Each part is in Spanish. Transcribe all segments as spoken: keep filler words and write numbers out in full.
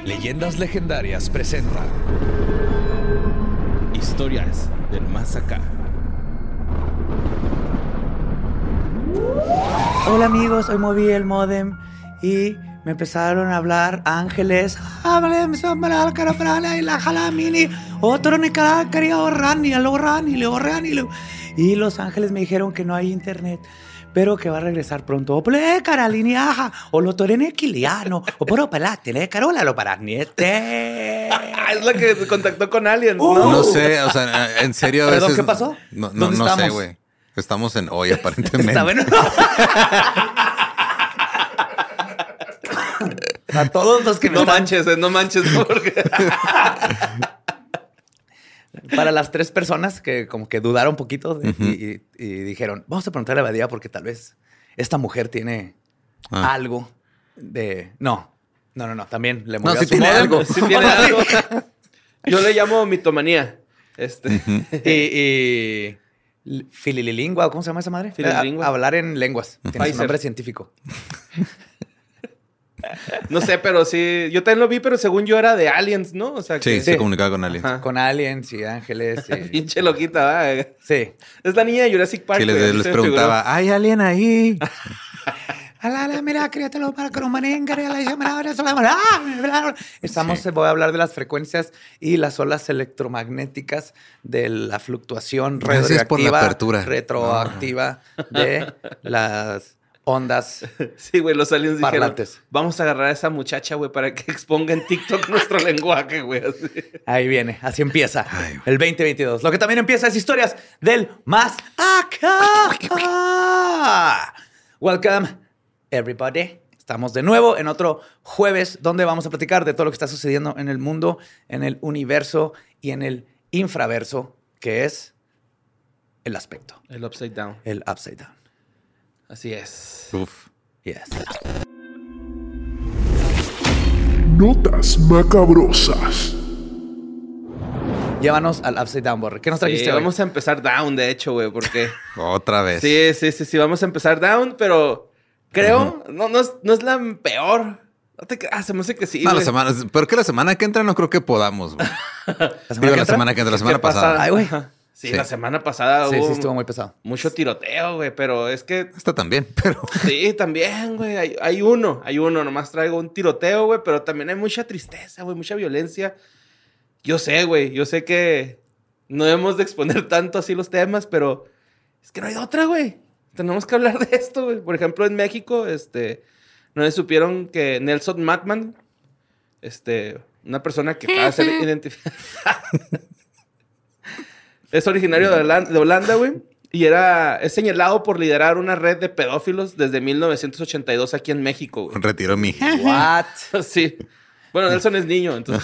Leyendas Legendarias presenta Historias del Más Acá. Hola amigos, hoy moví el módem y me empezaron a hablar ángeles. Y los ángeles me dijeron que no hay internet, pero que va a regresar pronto. O lo torene quiliano, o por pelate, carola lo paraniete. Es la que contactó con aliens, Uh. ¿no? No sé, o sea, en serio a Perdón, veces... ¿qué pasó? No, no, ¿Dónde no sé, estamos? güey. Estamos en hoy, aparentemente. Está bueno. A todos los que me No están... manches, eh, no manches, porque... Para las tres personas que como que dudaron un poquito de- y, y- y dijeron, vamos a preguntarle a Badía porque tal vez esta mujer tiene Ah. algo de... No, no, no, no. También le No, movió sí su tiene modem. algo. Sí tiene algo. Yo le llamo mitomanía. Este. Y, y fililingua, ¿cómo se llama esa madre? Fililingua. A- hablar en lenguas. Tiene su Pfizer. nombre científico. No sé, pero sí. Yo también lo vi, pero según yo era de aliens, ¿no? O sea, Sí, que... se comunicaba con alguien. Ajá. Con aliens y ángeles. y- Pinche loquita, ¿verdad? Sí. Es la niña de Jurassic Park. Sí, les, güey, así les se me preguntaba, ¿hay alguien ahí? Estamos, Sí. voy a hablar de las frecuencias y las olas electromagnéticas de la fluctuación Gracias por la radioactiva, apertura. retroactiva de las ondas. figuró. Sí, güey, los aliens dijeron, Parlantes. vamos a agarrar a esa muchacha, güey, para que exponga en TikTok nuestro lenguaje, güey. así. Ahí viene, así empieza Ay, güey. el veinte veintidós. Lo que también empieza es historias del más acá. Welcome, everybody. Estamos de nuevo en otro jueves donde vamos a platicar de todo lo que está sucediendo en el mundo, en el universo y en el infraverso, que es el aspecto, El upside down. el upside down. Así es. Uf. Yes. Notas macabrosas. Llévanos al upside down, Borre. ¿Qué nos Sí, trajiste hoy? vamos a empezar down, de hecho, güey, porque... Otra vez. Sí, sí, sí, sí, vamos a empezar down, pero creo, no, no, es, no es la peor. No te creas, se me hace que sí, No, la güey. semana, pero que la semana que entra no creo que podamos, güey. ¿La semana Digo, que la entra? semana que entra, la ¿Qué semana pasada. Ay, güey. Ajá. Sí, Sí. la semana pasada Sí, hubo sí, estuvo muy pesado. mucho tiroteo, güey, pero es que... Está también, pero... Sí, también, güey, hay, hay uno, hay uno, nomás traigo un tiroteo, güey, pero también hay mucha tristeza, güey, mucha violencia. Yo sé, güey, yo sé que no debemos de exponer tanto así los temas, pero es que no hay de otra, güey. Tenemos que hablar de esto, güey. Por ejemplo, en México, este, no se supieron que Nelson Matman, este, una persona que acaba de ser identificada, es originario de Holanda, de Holanda, güey, y era, es señalado por liderar una red de pedófilos desde mil novecientos ochenta y dos aquí en México, güey. Retiro mi... What? Sí. Bueno, Nelson es niño, entonces.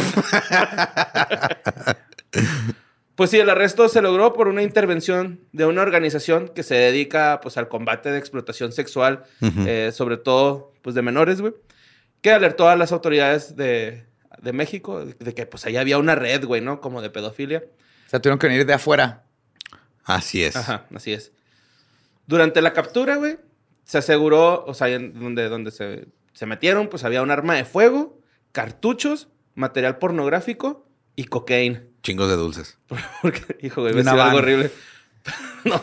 Pues sí, el arresto se logró por una intervención de una organización que se dedica pues al combate de explotación sexual, Ujú. eh, sobre todo pues de menores, güey, que alertó a las autoridades de, de México de, de que pues ahí había una red, güey, ¿no? Como de pedofilia. O sea, tuvieron que venir de afuera. Así es. Ajá, así es. Durante la captura, güey, se aseguró, o sea, en donde, donde se, se metieron, pues había un arma de fuego, cartuchos, material pornográfico y cocaína. Chingos de dulces. Porque, hijo, güey, Y me una algo van. horrible. No.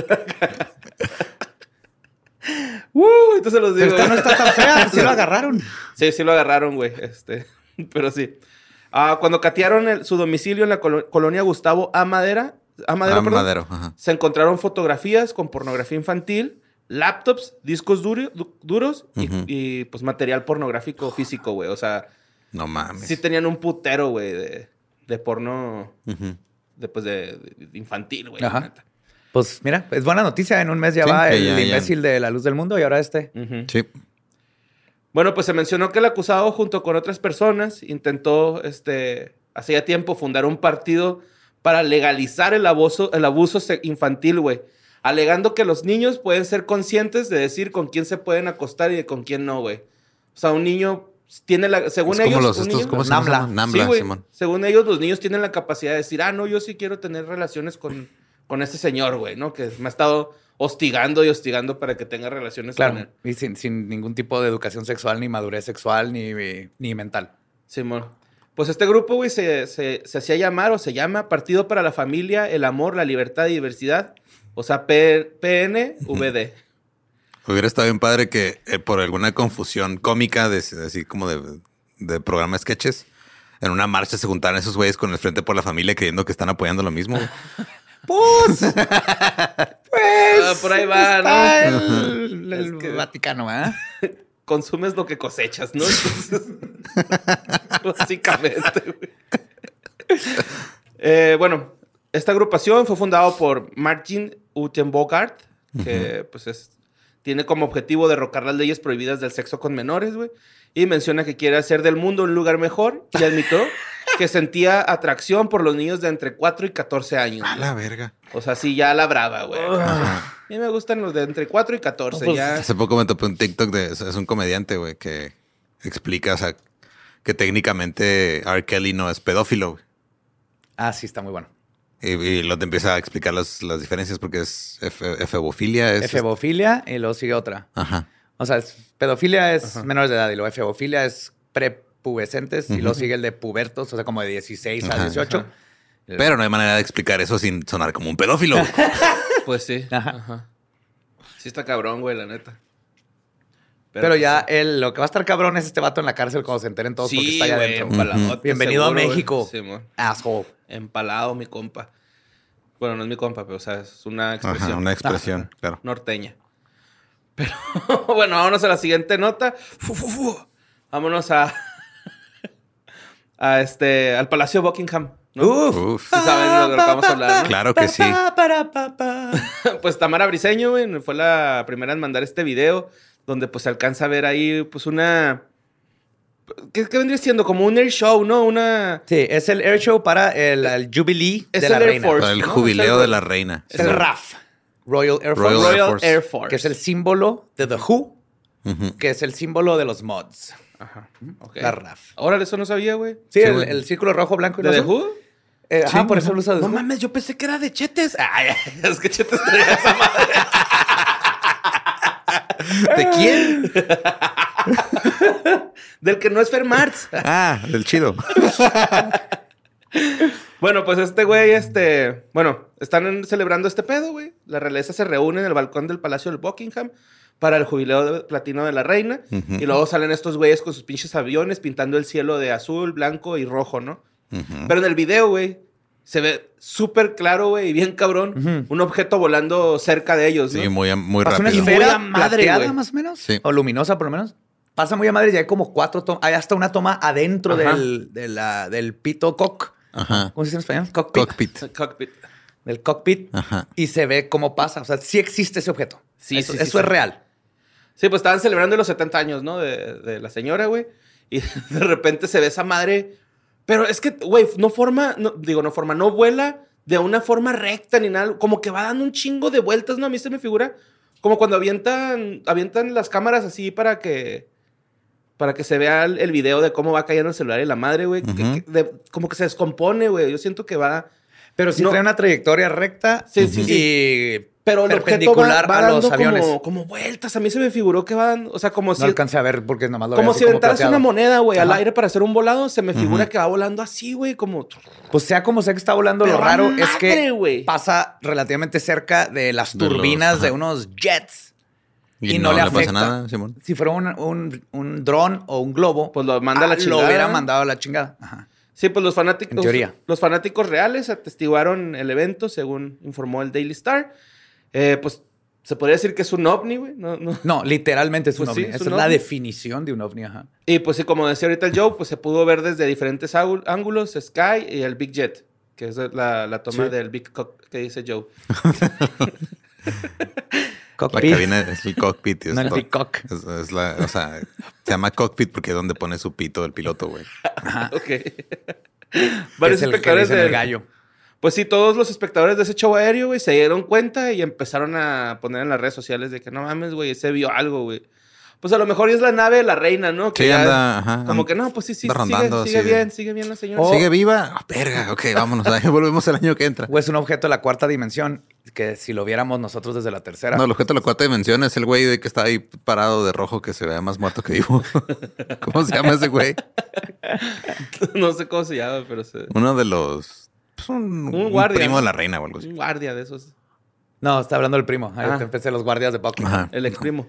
uh, entonces los digo. Pero esta no está tan fea, sí lo agarraron. Sí, sí lo agarraron, güey. Este, pero sí. Ah, cuando catearon el- su domicilio en la colo- colonia Gustavo A. Madera, A. Madero, Ah, perdón, madero, ajá. se encontraron fotografías con pornografía infantil, laptops, discos duri- du- duros y, Ujú. y, pues material pornográfico físico, güey. O sea, No mames. sí tenían un putero, güey, de, de porno Ujú. de, pues, de, de infantil, güey. Ajá. la neta. Pues mira, es buena noticia. En un mes ya Sí, va que el ya- ya- imbécil de la luz del mundo y ahora este. Ujú. Sí. Bueno, pues se mencionó que el acusado, junto con otras personas, intentó, este, hacía tiempo fundar un partido para legalizar el abuso, el abuso se- infantil, güey. Alegando que los niños pueden ser conscientes de decir con quién se pueden acostar y con quién no, güey. O sea, un niño tiene la... Según Es ellos... como los un estos, niño- ¿cómo se Nambla. llama? Nambla, Sí, güey. Simón. Según ellos, los niños tienen la capacidad de decir, ah, no, yo sí quiero tener relaciones con, con este señor, güey, ¿no? Que me ha estado hostigando y hostigando para que tenga relaciones con Claro. él. Y sin, sin ningún tipo de educación sexual, ni madurez sexual, ni, ni mental. Simón. Pues este grupo, güey, se, se, se hacía llamar o se llama Partido para la Familia, el Amor, la Libertad y Diversidad. O sea, P N V D. Hubiera estado bien padre que eh, por alguna confusión cómica, de, así como de, de programa de sketches, en una marcha se juntaran esos güeyes con el Frente por la Familia creyendo que están apoyando lo mismo. Pues, pues Ah, por ahí va, está ¿no? el, el Es que- Vaticano, ¿eh? Consumes lo que cosechas, ¿no? Entonces, básicamente, güey. Eh, bueno, esta agrupación fue fundada por Martin Utenbogart, que pues es, tiene como objetivo derrocar las leyes prohibidas del sexo con menores, güey. Y menciona que quiere hacer del mundo un lugar mejor y admitió que sentía atracción por los niños de entre cuatro y catorce años. A güey. la verga. O sea, sí, ya la brava, güey. A mí me gustan los de entre cuatro y catorce. Pues, ya. Hace poco me topé un TikTok de... Es un comediante, güey, que explica, o sea, que técnicamente R. Kelly no es pedófilo, güey. Ah, sí, está muy bueno. Y, y lo te empieza a explicar las, las diferencias porque es efe- efebofilia. Es Efebofilia y luego sigue otra. Ajá. O sea, es- pedofilia es menores de edad y luego efebofilia es prepubescentes y luego sigue el de pubertos, o sea, como de dieciséis a Ajá, dieciocho. ajá. Pero no hay manera de explicar eso sin sonar como un pedófilo, güey. Pues sí. Ajá. Ajá. Sí está cabrón, güey, la neta. Pero, pues, ya sí. el, lo que va a estar cabrón es este vato en la cárcel cuando se enteren todos porque Sí, está allá güey, adentro. empaladote, Bienvenido seguro, a güey. México. Sí, mo. Asshole. Empalado, mi compa. Bueno, no es mi compa, pero o sea, es una expresión Ajá, una expresión, claro. norteña. Pero bueno, vámonos a la siguiente nota. Fu, fu, fu. Vámonos a, a este, al Palacio de Buckingham, ¿no? Uf. Uf. Sí saben de lo que vamos a hablar, ¿no? Claro que sí. Pues Tamara Briseño, güey, fue la primera en mandar este video donde pues se alcanza a ver ahí pues una... ¿Qué, qué vendría siendo? Como un air show, ¿no? Una... Sí, es el air show para el, el Jubilee Es de el la Air reina. Force. Para el ¿no? jubileo Es el- de la reina. Es el R A F. Royal Air Force. Royal Air Royal Force. Air Force. Que es el símbolo de The Who, Ujú. que es el símbolo de los mods. Ajá. Ok. La R A F. Órale, eso no sabía, güey. Sí, Sí, el, güey. el círculo rojo, blanco y ¿De The azul. Who? Eh, ajá, Sí, por eso lo usa The No Who. mames, yo pensé que era de Chetes. Ay, es que Chetes traía esa madre. ¿De quién? Del que no es Fermarts. Ah, del chido. Bueno, pues este güey, este... Bueno, están celebrando este pedo, güey. La realeza se reúne en el balcón del Palacio del Buckingham para el jubileo de platino de la reina. Ujú. Y luego salen estos güeyes con sus pinches aviones pintando el cielo de azul, blanco y rojo, ¿no? Ujú. Pero en el video, güey, se ve súper claro, güey, y bien cabrón, Ujú. un objeto volando cerca de ellos, ¿no? Sí, muy, muy Pasa una rápido. muy esfera a madre, plateada, güey. más o menos. Sí. O luminosa, por lo menos. Pasa muy a madre y hay como cuatro tomas. Hay hasta una toma adentro Ajá. del, de la, del pito cock. Ajá. ¿Cómo se dice en español? Cockpit. Cockpit. El cockpit. Del cockpit. Ajá. Y se ve cómo pasa. O sea, sí existe ese objeto. Sí, eso sí, sí, eso sí. es real. Sí, pues estaban celebrando los setenta años, ¿no? De, de la señora, güey. Y de repente se ve esa madre. Pero es que, güey, no forma, no, digo, no forma, no vuela de una forma recta ni nada. Como que va dando un chingo de vueltas, ¿no? A mí se me figura como cuando avientan, avientan las cámaras así para que, para que se vea el, el video de cómo va cayendo el celular y la madre, güey. que- Ujú. que de- como que se descompone, güey. Yo siento que va... Pero sí No. trae una trayectoria recta Sí, sí, y Pero el objeto va, perpendicular va a dando los aviones. como, como vueltas. A mí se me figuró que van, o sea, como No si... alcancé a ver porque nomás lo Como veía así si aventaras plateado. una moneda, güey, al Ajá. aire para hacer un volado, se me figura Ujú. que va volando así, güey, como... Pues sea como sea que está volando, Pero lo raro madre, es que güey. pasa relativamente cerca de las De los- turbinas de ajá. unos jets. Y, Y no, no le le pasa afecta. nada, Simón. Si fuera un, un, un dron o un globo, Pues lo manda a la ah, chingada. Lo hubiera mandado a la chingada. Ajá. Sí, pues los fanáticos... En teoría. Los fanáticos reales atestiguaron el evento, según informó el Daily Star. Eh, pues se podría decir que es un ovni, güey. No, no. No, literalmente es un Pues sí, ovni. es Esa un es la ovni. definición de un ovni. Ajá. Y pues sí, como decía ahorita el Joe, pues se pudo ver desde diferentes águ- ángulos, Sky y el Big Jet, que es la, la toma Sí. del Big Cock que dice Joe. La Cockpit. cabina es el cockpit. Es, No, el todo- peacock. es, es la, o sea, se llama cockpit porque es donde pone su pito el piloto, güey. Ok. Que Varios es el que le espectadores dicen el del- gallo. Pues sí, todos los espectadores de ese show aéreo, güey, se dieron cuenta y empezaron a poner en las redes sociales de que no mames, güey, ese vio algo, güey. Pues a lo mejor es la nave de la reina, ¿no? Que Sí, ya anda, ajá. Como que no, pues sí, sí, Anda sigue, rondando, sigue sí. bien, sigue bien la señora. Oh. ¿Sigue viva? Ah, verga, ok, vámonos. Ahí volvemos el año que entra. O es un objeto de la cuarta dimensión que si lo viéramos nosotros desde la tercera. No, el objeto de la cuarta dimensión es el güey de que está ahí parado de rojo que se vea más muerto que vivo. ¿Cómo se llama ese güey? No sé cómo se llama, pero se... Uno de los... Pues un, Un un guardia, primo ¿no? de la reina o algo así. Un guardia de esos. No, está hablando del primo. Ahí Ah. te empecé los guardias de Pokémon. Ajá. El ex primo.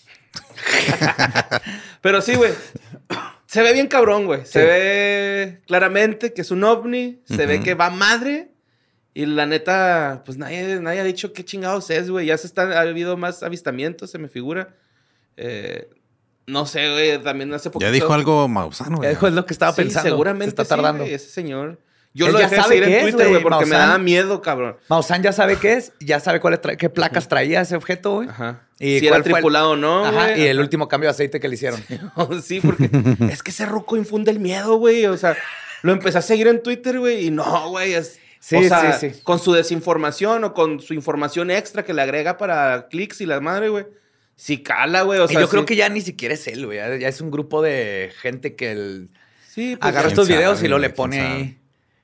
Pero sí, güey. Se ve bien cabrón, güey. Se Sí. ve claramente que es un ovni. Se ve Ujú. que va madre. Y la neta, pues nadie, nadie ha dicho qué chingados es, güey. Ya se están, ha habido más avistamientos, se me figura. Eh, no sé, güey. También hace poquito... Ya dijo algo Mausano, güey. Eso es lo que estaba Sí, pensando. seguramente Se está sí, tardando. güey, ese señor. Yo Él lo ya dejé de sabe seguir qué en es, Twitter, güey, güey, porque me Maussan. daba miedo, cabrón. Maussan ya sabe qué es, ya sabe cuáles tra- qué placas traía ese objeto, güey. Ajá. ¿Y si era cuál fue el- tripulado o no, Ajá, güey. y el Ajá. último cambio de aceite que le hicieron. Sí, porque es que ese ruco infunde el miedo, güey. O sea, lo empecé a seguir en Twitter, güey, y no, güey. Es, Sí, o sea, sí, sí. con su desinformación o con su información extra que le agrega para clics y la madre, güey. Sí cala, güey. O Y sea, yo creo sí- que ya ni siquiera es él, güey. Ya, ya es un grupo de gente que el- Sí, pues, agarra quién estos sabe, videos y lo güey, le quién pone sabe. ahí.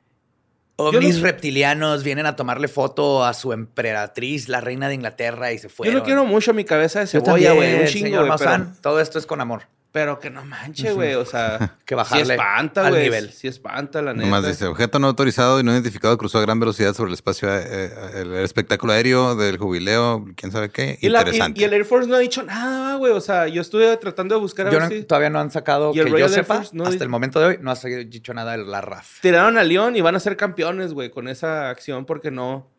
Yo Ovnis no- reptilianos vienen a tomarle foto a su emperatriz, la reina de Inglaterra, y se Yo fueron. lo quiero mucho a mi cabeza de Yo cebolla, güey. también, Un chingo, señor güey. Pero, Maussan. Todo esto es con amor. pero que no manche, güey. O sea, Que bajarle sí espanta, al güey. nivel. Sí espanta, la neta. Nomás dice, objeto no autorizado y no identificado cruzó a gran velocidad sobre el espacio, eh, eh, el espectáculo aéreo del jubileo, quién sabe qué. Y, la- y- Interesante. y el Air Force no ha dicho nada, güey. O sea, yo estuve tratando de buscar a Yo ver no- si... Todavía no han sacado, ¿Y que el yo Royal Air sepa, Force no hasta dice? el momento de hoy, no ha dicho nada de la R A F. Tiraron a León y van a ser campeones, güey, con esa acción porque no...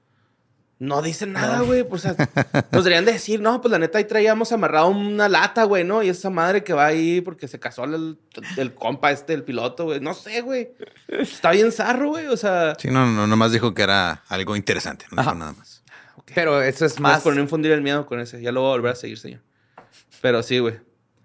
No dicen nada, güey. O sea, nos deberían de decir, no, pues la neta ahí traíamos amarrado una lata, güey, ¿no? Y esa madre que va ahí porque se casó el, el compa este, el piloto, güey. No sé, güey. Está bien zarro, güey. O sea... Sí, no, no, nomás dijo que era algo interesante, no dijo Ajá. nada más. Pero eso es Más más... por no infundir el miedo con ese. Ya lo voy a volver a seguir, señor. Pero sí, güey.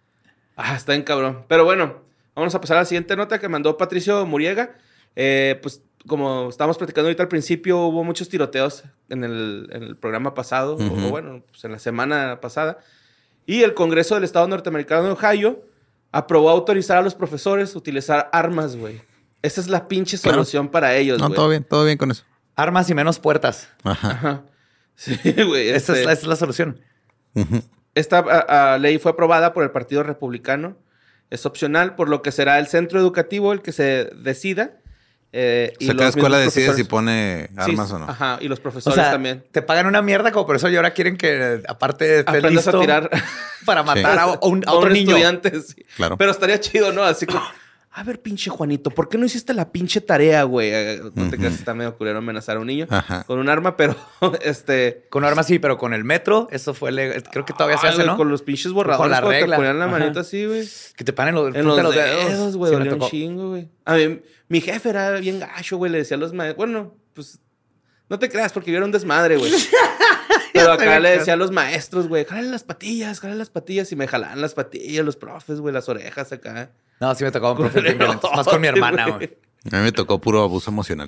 Ah, está bien cabrón. Pero bueno, vamos a pasar a la siguiente nota que mandó Patricio Muriega. Eh, pues como estábamos platicando ahorita al principio, hubo muchos tiroteos en el, en el programa pasado, Ujú. o bueno, pues en la semana pasada. Y el Congreso del Estado norteamericano de Ohio aprobó autorizar a los profesores a utilizar armas, güey. Esa es la pinche Claro. solución para ellos, No, güey. todo bien, todo bien con eso. Armas y menos puertas. Ajá. Ajá. Sí, güey. Esa, este- es, esa es la solución. Ujú. Esta a- a, ley fue aprobada por el Partido Republicano. Es opcional, por lo que será el centro educativo el que se decida. Eh, O sea, los cada escuela mismos decide si profesores- pone Sí, armas o no. Ajá, y los O profesores sea, también. te pagan una mierda como por eso y ahora quieren que aparte estés Aprendas listo a tirar para matar Sí. a, a un, a a otro un niño. estudiante. Sí. Claro. Pero estaría chido, ¿no? Así como, a ver, pinche Juanito, ¿por qué no hiciste la pinche tarea, güey? Eh, No te Ujú. creas, está medio culero amenazar a un niño Ajá. con un arma, pero este... Con armas sí, pero con el metro, eso fue... le- Creo que todavía se ay, hace, güey, ¿no? Con los pinches borradores, Con la cuando regla. te ponían la Ajá. manita así, güey. Que te paren los, En los, los dedos, güey, Sí, me dolía un tocó. chingo, güey. A mí, mi jefe era bien gacho, güey, le decía a los maestros, bueno, pues, no te creas, porque yo era un desmadre, güey. Pero acá le decía a los maestros, güey, jalen las patillas, jalen las patillas, y me jalaban las patillas, los profes, güey, las orejas acá. No, sí me tocó un profe bien violento. Más con mi hermana, güey. A mí me tocó puro abuso emocional.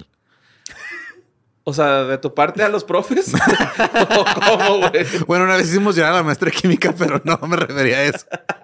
O sea, de tu parte a los profes. ¿O cómo, güey? Bueno, una vez hicimos llorar a la maestra de química, pero no me refería a eso.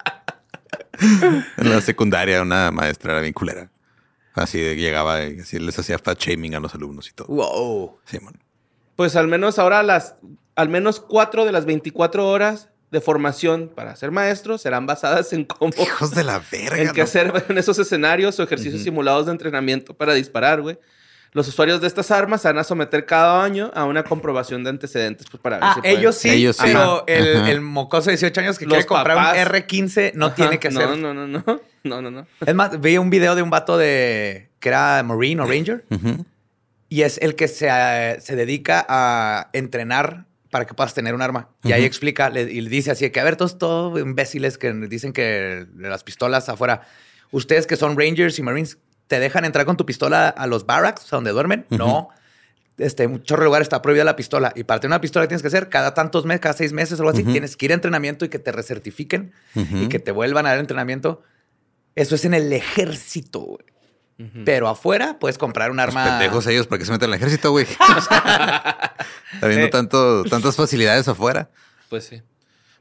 En la secundaria, una maestra era bien culera. Así de, llegaba y así les hacía fat shaming a los alumnos y todo. Wow. Sí, man. Pues al menos ahora las, al menos cuatro de las veinticuatro horas de formación para ser maestro serán basadas en cómo, Hijos de la verga. en qué ¿no? hacer en esos escenarios o ejercicios simulados de entrenamiento para disparar, güey. Los usuarios de estas armas se van a someter cada año a una comprobación de antecedentes pues, para ver Ah, si pueden- ellos sí, Ellos sí. pero Ajá. el, Ajá. el mocoso de dieciocho años que Los quiere comprar papás. un R quince no Ajá, tiene que hacer. No, no, no, no. No, no, no. Es más, vi un video de un vato de que era Marine o Ranger Ujú. y es el que se, eh, se dedica a entrenar para que puedas tener un arma. Y ahí Ujú. explica le- y le dice así que, a ver, todos, todos imbéciles que dicen que las pistolas afuera, ustedes que son Rangers y Marines, ¿te dejan entrar con tu pistola a los barracks, a donde duermen? Ujú. No. Este, en un chorro de lugares está prohibida la pistola. Y para tener una pistola, ¿qué tienes que hacer? Cada tantos meses, cada seis meses o algo así, Ujú. tienes que ir a entrenamiento y que te recertifiquen Ujú. y que te vuelvan a dar entrenamiento. Eso es en el ejército, güey. Ujú. Pero afuera puedes comprar un Los arma. pendejos ellos, ¿para qué se meten al ejército, güey? O sea, habiendo Eh. tanto, tantas facilidades afuera. Pues sí.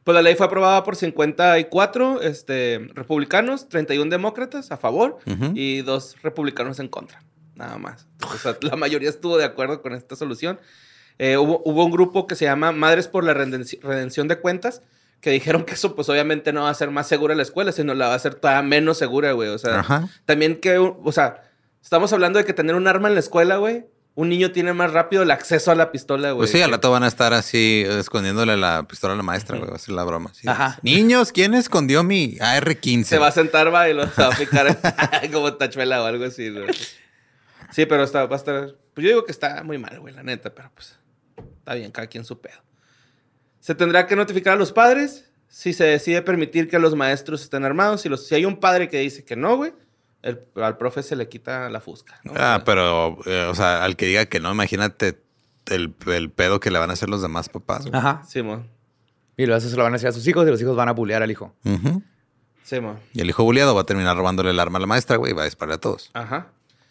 Pues la ley fue aprobada por cincuenta y cuatro este, republicanos, treinta y uno demócratas a favor Ujú. y dos republicanos en contra. Nada más. O sea, la mayoría estuvo de acuerdo con esta solución. Eh, hubo, hubo un grupo que se llama Madres por la Redenci- Redención de Cuentas que dijeron que eso pues obviamente no va a ser más segura la escuela, sino la va a hacer todavía menos segura, güey. O sea, Ajá. también que, o sea, estamos hablando de que tener un arma en la escuela, güey, un niño tiene más rápido el acceso a la pistola, güey. Pues sí, al que- rato van a estar así escondiéndole la pistola a la maestra, güey. Va a ser la broma. Sí. Ajá. Niños, ¿quién escondió mi A R quince? Se va a sentar, va, y lo se va a picar como tachuela o algo así, güey. Sí, pero está, va a estar... Pues yo digo que está muy mal, güey, la neta, pero pues está bien, cada quien su pedo. Se tendrá que notificar a los padres si se decide permitir que los maestros estén armados. Si, los, si hay un padre que dice que no, güey, el- al profe se le quita la fusca, ¿no? Ah, pero, eh, o sea, al que diga que no, imagínate el, el pedo que le van a hacer los demás papás. güey. Ajá. Simón, Y luego eso se lo van a decir a sus hijos y los hijos van a bullear al hijo. Ujú. Simón. Y el hijo buleado va a terminar robándole el arma a la maestra, güey, y va a disparar a todos. Ajá.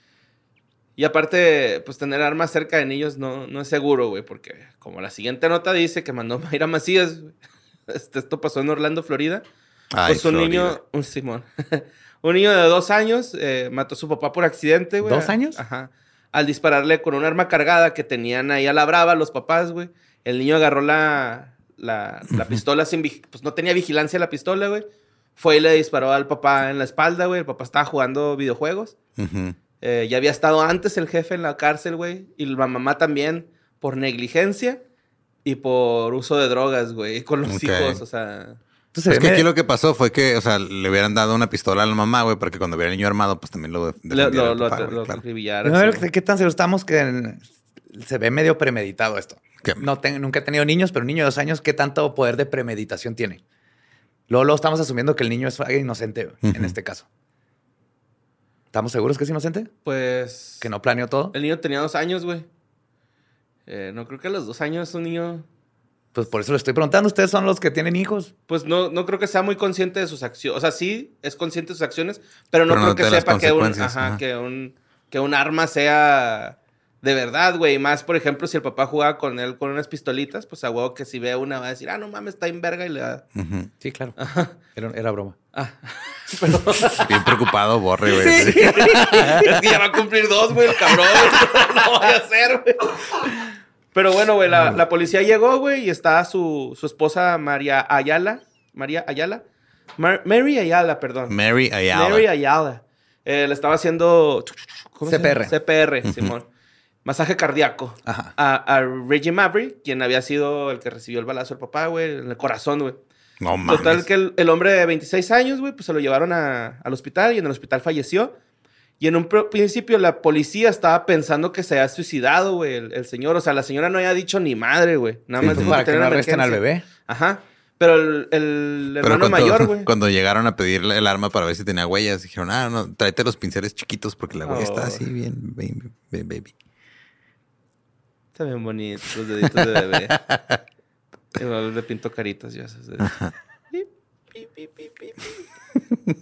Y aparte, pues tener armas cerca de niños no, no es seguro, güey, porque como la siguiente nota dice que mandó Mayra Macías, güey, este, esto pasó en Orlando, Florida. Ay, Pues un Florida. niño, un Simón, un niño de dos años eh, mató a su papá por accidente, güey. ¿Dos años? Ajá. Al dispararle con un arma cargada que tenían ahí a la brava los papás, güey. El niño agarró la, la, la pistola sin... vig- Pues no tenía vigilancia la pistola, güey. Fue y le disparó al papá en la espalda, güey. El papá estaba jugando videojuegos. Ujú. Eh, ya había estado antes el jefe en la cárcel, güey. Y la mamá también por negligencia y por uso de drogas, güey. Con los Ok. hijos, o sea... Entonces, Es que me- aquí lo que pasó fue que, o sea, le hubieran dado una pistola a la mamá, güey, para que cuando viera el niño armado, pues también lo Lo, defendiera lo, el lo, papá, lo, güey, lo claro. acribillara, No, sí. ¿qué, qué tan seguros estamos que en- se ve medio premeditado esto? ¿Qué? No te- nunca he tenido niños, pero un niño de dos años, ¿qué tanto poder de premeditación tiene? Luego, luego estamos asumiendo que el niño es inocente güey, en Ujú. este caso. ¿Estamos seguros que es inocente? Pues... ¿Que no planeó todo? El niño tenía dos años, güey. Eh, no creo que a los dos años un niño... Pues por eso le estoy preguntando. ¿Ustedes son los que tienen hijos? Pues no, no creo que sea muy consciente de sus acciones. O sea, sí es consciente de sus acciones, pero no Pero creo no que de las sepa que un, consecuencias, ajá, ajá. que, un, que un arma sea de verdad, güey. Más, por ejemplo, si el papá jugaba con él con unas pistolitas, pues a huevo que si ve una va a decir, ah, no mames, está en verga y le da... Ujú. Sí, claro. Era, era broma. Ah. Bien preocupado, borre, güey. Sí. Es que ya va a cumplir dos, güey, el cabrón. No voy a hacer, güey. Pero bueno, güey, la, la policía llegó, güey, y está su, su esposa María Ayala. María Ayala. Mar- Mary Ayala, perdón. Mary Ayala. Mary Ayala. Eh, le estaba haciendo... ¿cómo se C P R. llama? C P R, Simón. Masaje cardíaco. Ajá. A, a Reggie Maverick, quien había sido el que recibió el balazo del papá, güey, en el corazón, güey. No mames. Total que el, el hombre de veintiséis años, güey, pues se lo llevaron a- al hospital y en el hospital falleció. Y en un pr- principio la policía estaba pensando que se había suicidado, güey, el, el señor. O sea, la señora no había dicho ni madre, güey. Nada Sí, más pues dijo para que tenía no una arresten al emergencia. bebé. Ajá. Pero el, el Pero hermano cuando, mayor, güey. cuando llegaron a pedir el arma para ver si tenía huellas, dijeron, ah, no, tráete los pinceles chiquitos porque la huella está Oh. así bien, baby. bien, baby. Está bien bonito, los deditos de bebé. Igual le pinto caritas, ya sabes. Pip, pip, pip, pip, pip.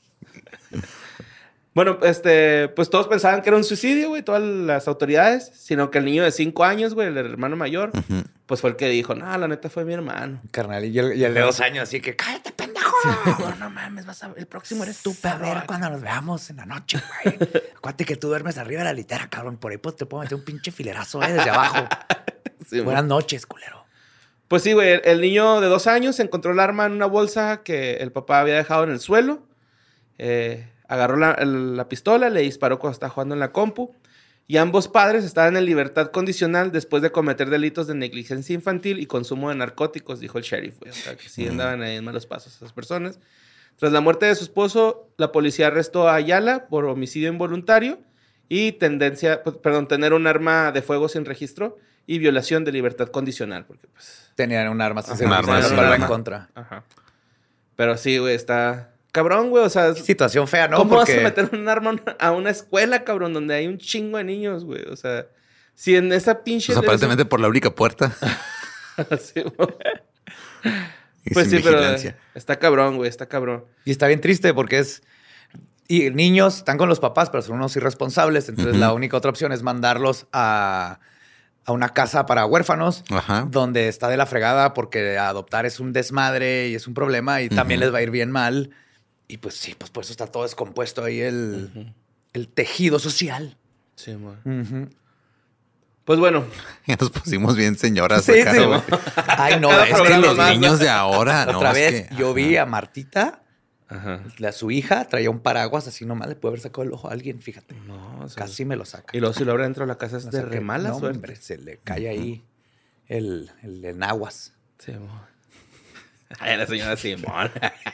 Bueno, este, pues todos pensaban que era un suicidio, güey, todas las autoridades, sino que el niño de cinco años, güey, el hermano mayor, Ujú. pues fue el que dijo, no, la neta fue mi hermano. Carnal, y el, y el de dos años, así que cállate, pendejo. No, no mames, vas a, el próximo eres tú, A ver perro. cuando nos veamos en la noche, güey. Acuérdate que tú duermes arriba de la litera, cabrón. Por ahí pues, te puedo meter un pinche filerazo eh, desde abajo. Sí, Buenas noches, culero. Pues sí, güey, el, el niño de dos años encontró el arma en una bolsa que el papá había dejado en el suelo. Eh, agarró la, el- la pistola, le disparó cuando estaba jugando en la compu. Y ambos padres estaban en libertad condicional después de cometer delitos de negligencia infantil y consumo de narcóticos, dijo el sheriff, güey. O sea, que sí andaban ahí en malos pasos esas personas. Tras la muerte de su esposo, la policía arrestó a Ayala por homicidio involuntario y tendencia, pues, perdón, tener un arma de fuego sin registro y violación de libertad condicional, porque pues... Tenían un arma sin Un servicio, arma una sin bala arma. en contra. Ajá. Pero sí, güey, está... Cabrón, güey, o sea... Situación fea, ¿no? ¿Cómo Porque vas a meter un arma a una- a una escuela, cabrón, donde hay un chingo de niños, güey? O sea, si en esa pinche... Pues aparentemente por la única puerta. Sí, güey. Y Pues sin sí, pero vigilancia. eh, está cabrón, güey, está cabrón. Y está bien triste porque es... Y niños están con los papás, pero son unos irresponsables. Entonces Ujú. la única otra opción es mandarlos a, a una casa para huérfanos, Ajá. donde está de la fregada porque adoptar es un desmadre y es un problema y también Ujú. les va a ir bien mal. Y pues sí, pues por eso está todo descompuesto ahí el, Ujú. el tejido social. Sí, man. Ujú. Pues bueno, Ya nos pusimos bien señoras Sí, acá, sí. güey. Ay, no, Cada es que programa los Los más, niños de ahora, ¿no? Otra Es vez que- yo vi ajá. a Martita, ajá. la, su hija, traía un paraguas así nomás, le puede haber sacado el ojo a alguien, fíjate. No, o sea, Casi me lo saca. Y luego si lo abre dentro de la casa es O de sea que, re mala no, suerte. hombre, se le cae ahí el, el enaguas. Sí, mo. Ay, la señora Simón.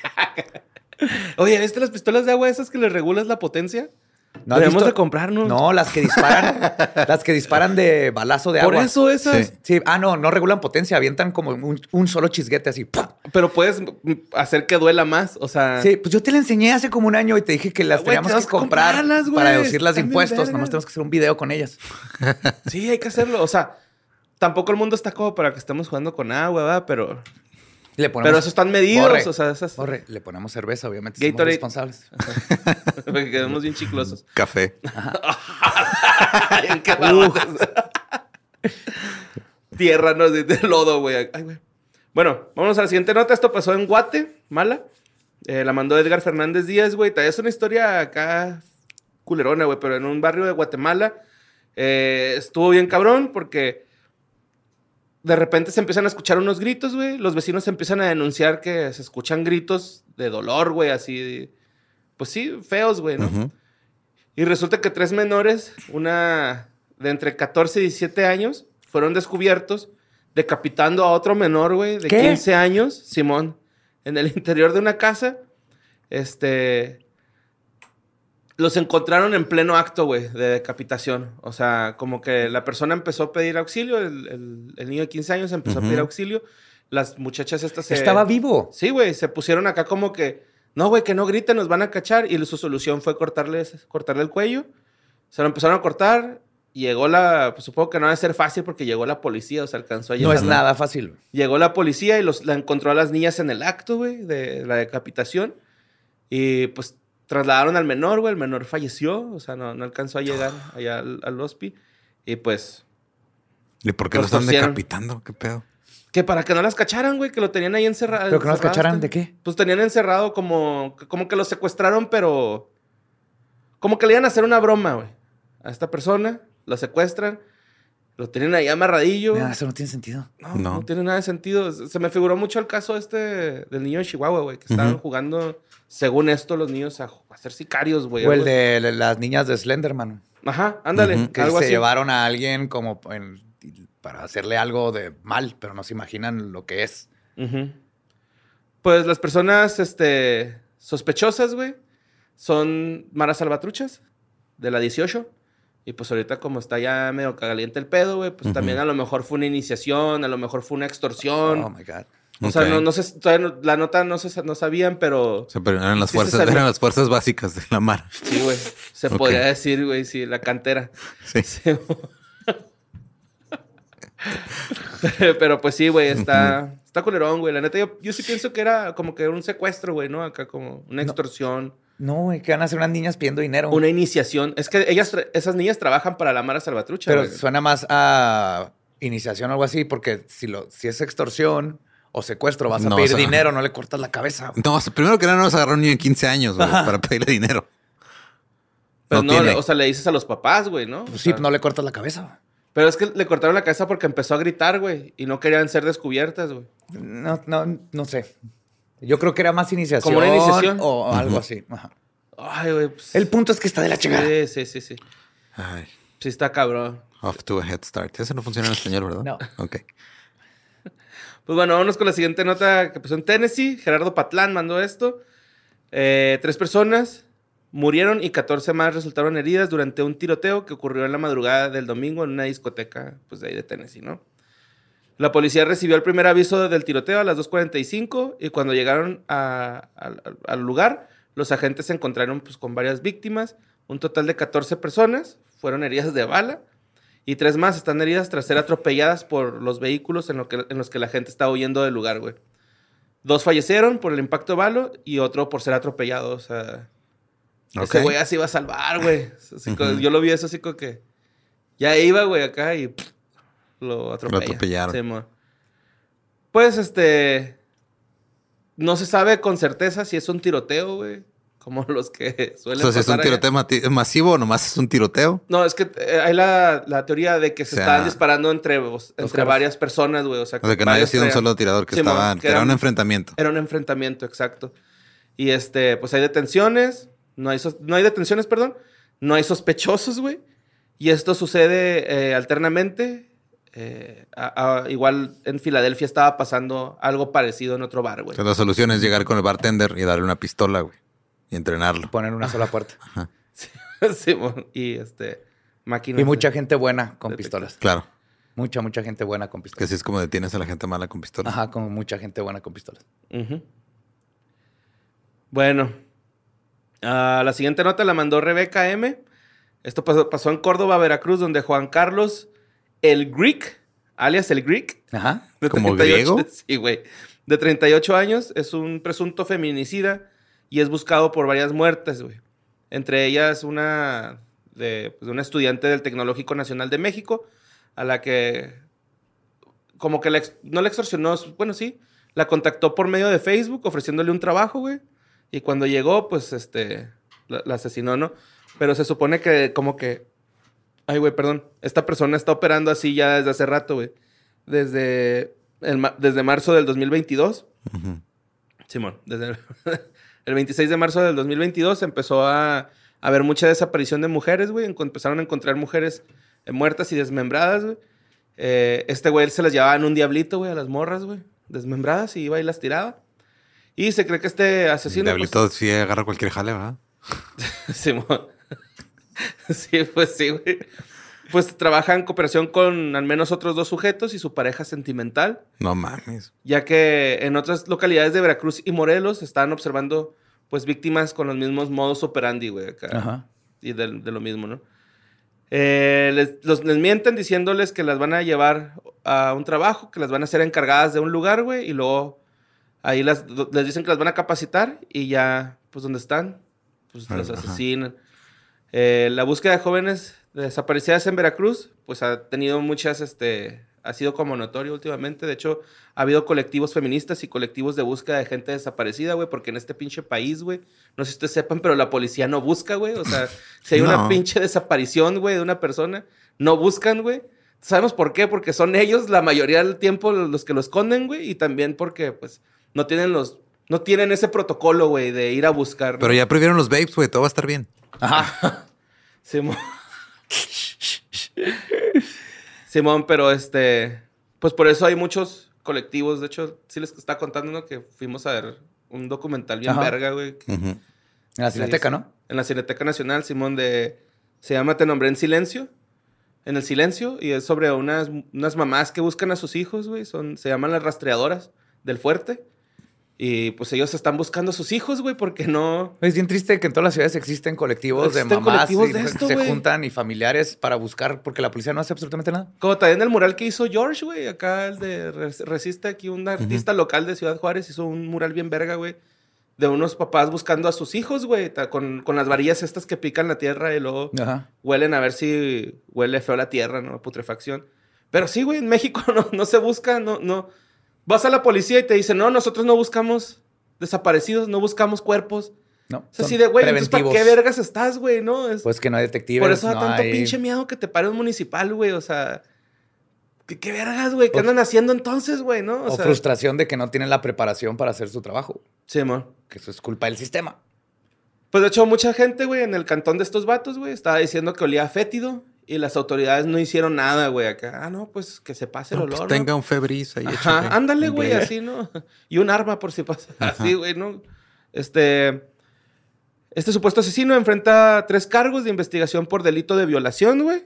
Oye, ¿viste las pistolas de agua esas que le regulas la potencia? ¿No has Debemos visto? de comprarnos. No, las que disparan, las que disparan de balazo de Por agua. eso esas. Sí. Sí, ah, no, no regulan potencia, avientan como un, un solo chisguete así. ¡pum! Pero puedes mm, hacer que duela más. O sea, Sí, pues yo te la enseñé hace como un año y te dije que las Güey, teníamos tenemos que que comprar comprarlas, güey. para deducir las de Están bien impuestos. vergas. Nomás tenemos que hacer un video con ellas. sí, hay que hacerlo. O sea, tampoco el mundo está como para que estemos jugando con agua, ¿verdad? Pero, Le ponemos, pero eso están medidos. Borre, o sea, esas. borre, le ponemos cerveza, obviamente. Somos Gatorade. responsables. Porque quedamos bien chiclosos. Café. Bien quemados. Tierra, no, de, de lodo, güey. Ay, güey. Bueno, vamos a la siguiente nota. Esto pasó en Guatemala. Eh, la mandó Edgar Fernández Díaz, güey. Es una historia acá culerona, güey, pero en un barrio de Guatemala. Eh, estuvo bien cabrón porque de repente se empiezan a escuchar unos gritos, güey. Los vecinos empiezan a denunciar que se escuchan gritos de dolor, güey, así. Pues sí, feos, güey, ¿no? Ujú. Y resulta que tres menores, una de entre catorce y diecisiete años, fueron descubiertos decapitando a otro menor, güey, de ¿Qué? quince años, Simón, en el interior de una casa. Este... Los encontraron en pleno acto, güey, de decapitación. O sea, como que la persona empezó a pedir auxilio, el, el- el niño de quince años empezó Ujú. a pedir auxilio. Las muchachas estas se... Estaba vivo. Sí, güey, se pusieron acá como que, no, güey, que no griten, nos van a cachar. Y su solución fue cortarles, cortarle el cuello. Se lo empezaron a cortar. Llegó la, pues supongo que no va a ser fácil porque llegó la policía, o sea, alcanzó a No llegar. es nada fácil. Llegó la policía y los, la encontró a las niñas en el acto, güey, de la decapitación. Y pues trasladaron al menor, güey, el menor falleció, o sea, no, no alcanzó a llegar allá al, al hospi. Y pues, ¿Y por qué Los lo están torcieron. decapitando? ¿Qué pedo? que para que no las cacharan, güey, que lo tenían ahí encerrado. ¿Pero que no las cacharan de qué? Pues tenían encerrado como, como que lo secuestraron, pero como que le iban a hacer una broma, güey. A esta persona, lo secuestran, lo tienen ahí amarradillo. Mira, eso no tiene sentido. No, no, No. tiene nada de sentido. Se se me figuró mucho el caso este del niño de Chihuahua, güey, que estaban Ujú. jugando, según esto, los niños a, a ser sicarios, güey. O el algo de las niñas de Slenderman. así. Ajá, ándale, Ujú. Que algo se así. llevaron a alguien como en- para hacerle algo de mal, pero no se imaginan lo que es. Ujú. Pues las personas este, sospechosas, güey, son Mara Salvatruchas, de la dieciocho. Y pues ahorita como está ya medio caliente el pedo, güey, pues Ujú. también a lo mejor fue una iniciación, a lo mejor fue una extorsión. Oh my God. O sea, Ok. no, no sé, todavía no- la nota no, se, no sabían, pero O sea, pero eran las Sí se fuerzas, sabía. eran las fuerzas básicas de la mar. sí, güey, se Ok. podría decir, güey, sí, la cantera. Sí. Sí. Pero pues sí, güey, está, está culerón, güey. La neta, yo, yo sí pienso que era como que un secuestro, güey, ¿no? Acá como una extorsión, No, güey, que van a hacer unas niñas pidiendo dinero. una iniciación. Es que ellas, tra- esas niñas trabajan para la Mara Salvatrucha, Pero güey. suena más a iniciación o algo así, porque si, lo, si es extorsión o secuestro, vas a No, pedir o sea- dinero, no le cortas la cabeza. No, o sea, primero que nada nos agarró un niño de quince años, güey, para pedirle dinero. Pero no no, tiene. o sea, le dices a los papás, güey, ¿no? Pues O sí, sea, no le cortas la cabeza. Pero es que le cortaron la cabeza porque empezó a gritar, güey, y no querían ser descubiertas, güey. No, no, no sé. Yo creo que era más iniciación. ¿Como una iniciación? O algo Ujú. así. Ajá. Ay, güey. Pues, El punto es que está de la chingada. sí, sí, sí, sí. Ay, Sí está cabrón. off to a head start. Eso no funciona en español, ¿verdad? No. Ok. Pues bueno, vámonos con la siguiente nota que pasó en Tennessee. Gerardo Patlán mandó esto. Eh, tres personas murieron y catorce más resultaron heridas durante un tiroteo que ocurrió en la madrugada del domingo en una discoteca pues, de ahí de Tennessee, ¿no? La policía recibió el primer aviso del tiroteo a las dos cuarenta y cinco y cuando llegaron a- al- al- al lugar, los agentes se encontraron pues, con varias víctimas. Un total de catorce personas fueron heridas de bala y tres más están heridas tras ser atropelladas por los vehículos en, lo que- en los que la gente estaba huyendo del lugar, güey. Dos fallecieron por el impacto de bala y otro por ser atropellado, o sea... Ese Ok. güey así iba a salvar, güey. Así como- Ujú. Yo lo vi eso así como que... Ya iba, güey, acá y... lo atropella. Lo atropellaron. Sí, mo. Pues, este... No se sabe con certeza si es un tiroteo, güey. Como los que suelen O sea, si es un pasar tiroteo mati- masivo o nomás es un tiroteo. No, es que eh, hay la, la teoría de que se O sea, están disparando entre, entre carros. varias personas, güey. O sea, O sea, que no haya varios sido un traían- solo tirador, que, Sí, mo, estaba, que que era eran- un enfrentamiento. Era un enfrentamiento, exacto. Y este, pues hay detenciones. No hay, sos- no hay detenciones, perdón. No hay sospechosos, güey. Y esto sucede eh, alternamente. Eh, a- a- igual en Filadelfia estaba pasando algo parecido en otro bar, güey. O sea, la solución es llegar con el bartender y darle una pistola, güey. Y entrenarlo. Poner una sola puerta. Sí, mo, y este, máquinas. Y mucha de- gente buena con detector. pistolas. Claro. Mucha, mucha gente buena con Que pistolas. así es como detienes a la gente mala con pistola. Ajá, con mucha gente buena con pistolas. Ujú. Bueno, ah, la siguiente nota la mandó Rebeca M. Esto pasó, pasó en Córdoba, Veracruz, donde Juan Carlos el Greek, alias el Greek, Ajá. de ¿Como treinta y ocho griego? Sí, güey. De treinta y ocho años, es un presunto feminicida y es buscado por varias muertes, güey. Entre ellas una de pues, una estudiante del Tecnológico Nacional de México, a la que como que la ex- no la extorsionó, bueno, sí, la contactó por medio de Facebook ofreciéndole un trabajo, güey. Y cuando llegó, pues, este, la, la asesinó, ¿no? Pero se supone que como que, ay, güey, perdón, esta persona está operando así ya desde hace rato, güey. Desde, el, ma- desde marzo del dos mil veintidós. Ujú. Simón, desde el, el veintiséis de marzo del dos mil veintidós empezó a, a haber mucha desaparición de mujeres, güey. Enco- Empezaron a encontrar mujeres eh, muertas y desmembradas, güey. Eh, este güey se las llevaba en un diablito, güey, a las morras, güey. Desmembradas y iba y las tiraba. Y se cree que este El asesino... diablito sí agarra cualquier jale, ¿verdad? Pues, Simón. Sí, pues sí, güey. Pues trabaja en cooperación con al menos otros dos sujetos y su pareja sentimental. No mames. Ya que en otras localidades de Veracruz y Morelos estaban observando, pues, víctimas con los mismos modos operandi, güey, acá. Ajá. Y de, de lo mismo, ¿no? Eh, les, los, les mienten diciéndoles que las van a llevar a un trabajo, que las van a hacer encargadas de un lugar, güey, y luego ahí las, les dicen que las van a capacitar y ya, pues, ¿dónde están? Pues las Ajá. asesinan. Eh, la búsqueda de jóvenes desaparecidas en Veracruz, pues ha tenido muchas, este, ha sido como notorio últimamente. De hecho, ha habido colectivos feministas y colectivos de búsqueda de gente desaparecida, güey, porque en este pinche país, güey, no sé si ustedes sepan, pero la policía no busca, güey. O sea, si hay No. una pinche desaparición, güey, de una persona, no buscan, güey. ¿Sabemos por qué? Porque son ellos la mayoría del tiempo los que lo esconden, güey, y también porque, pues, no tienen los, no tienen ese protocolo, güey, de ir a buscar, ¿no? Pero ya prohibieron los vapes, güey. Todo va a estar bien. Simón. Simón, pero este... Pues por eso hay muchos colectivos. De hecho, sí les estaba contando, ¿no? Que fuimos a ver un documental bien Ajá. verga, güey. que- Ujú. En la Cineteca, Sí, ¿no? En la Cineteca Nacional, Simón, de... Se llama Te nombré en silencio. En el silencio. Y es sobre unas, unas mamás que buscan a sus hijos, güey. Son, se llaman las rastreadoras del fuerte. Y pues ellos están buscando a sus hijos, güey, porque no... Es bien triste que en todas las ciudades existen colectivos Existen de mamás colectivos y de esto, se güey. juntan y familiares para buscar porque la policía no hace absolutamente nada. Como también el mural que hizo George, güey. Acá el de Res- Resiste, aquí un artista local de Ciudad Juárez hizo un mural bien verga, güey. De unos papás buscando a sus hijos, güey. ta- Con, con las varillas estas que pican la tierra y luego Ajá. huelen a ver si huele feo la tierra, ¿no? Putrefacción. Pero sí, güey, en México no, no se busca, no, no. Vas a la policía y te dicen, no, nosotros no buscamos desaparecidos, no buscamos cuerpos. No. O sea, son así de, güey, entonces, ¿para preventivos. qué vergas estás, güey? ¿No? Es- Pues que no hay detectives. por eso da no tanto hay- pinche miedo que te pare un municipal, güey. O sea, ¿qué, qué vergas, güey? ¿Qué O- andan haciendo entonces, güey? ¿No? O, sea, frustración de que no tienen la preparación para hacer su trabajo. Sí, amor. Que eso es culpa del sistema. Pues de hecho, mucha gente, güey, en el cantón de estos vatos, güey, estaba diciendo que olía fétido y las autoridades no hicieron nada, güey, acá. Ah, no, pues que se pase el No, olor. pues ¿no? tenga un febriz ahí. Ajá, échale. ándale, güey, Hombre. así, ¿no? Y un arma por si pasa. Así, güey, ¿no? Este... Este supuesto asesino enfrenta tres cargos de investigación por delito de violación, güey.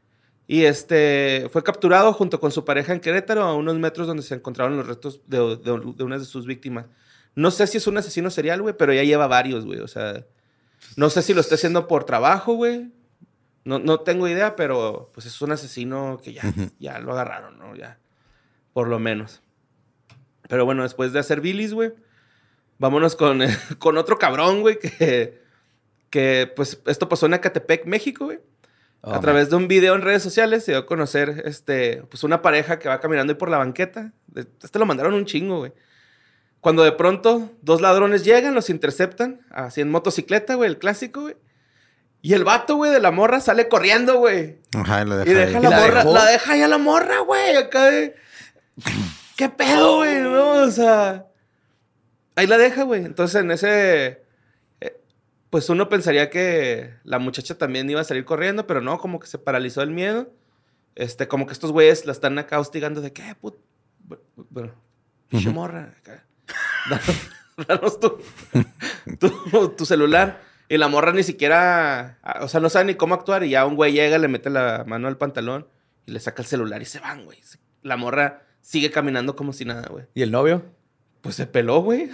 Y este fue capturado junto con su pareja en Querétaro a unos metros donde se encontraron los restos de, de, de una de sus víctimas. No sé si es un asesino serial, güey, pero ya lleva varios, güey. O sea, no sé si lo está haciendo por trabajo, güey. No, no tengo idea, pero pues es un asesino que ya, Ujú. ya lo agarraron, ¿no? Ya, por lo menos. Pero bueno, después de hacer bilis, güey, vámonos con, con otro cabrón, güey, que, que pues esto pasó en Ecatepec, México, güey. Oh, a través de un video en redes sociales se dio a conocer este, pues una pareja que va caminando ahí por la banqueta. Este lo mandaron un chingo, güey. Cuando de pronto dos ladrones llegan, los interceptan, así en motocicleta, güey, el clásico, güey. Y el vato, güey, de la morra sale corriendo, güey. Ajá, y lo deja Y deja ahí. la, ¿Y la morra, dejó? la deja ya la morra, güey, acá de... ¿Qué pedo, güey? No, o sea... Ahí la deja, güey. Entonces, en ese... eh, pues uno pensaría que la muchacha también iba a salir corriendo, pero no, como que se paralizó el miedo. Este, como que estos güeyes la están acá hostigando de ¿qué, put...? Bueno, pinche morra, acá. Danos, danos tu, tu, tu celular. Y la morra ni siquiera... O sea, no sabe ni cómo actuar. Y ya un güey llega, le mete la mano al pantalón y le saca el celular y se van, güey. La morra sigue caminando como si nada, güey. ¿Y el novio? Pues se peló, güey.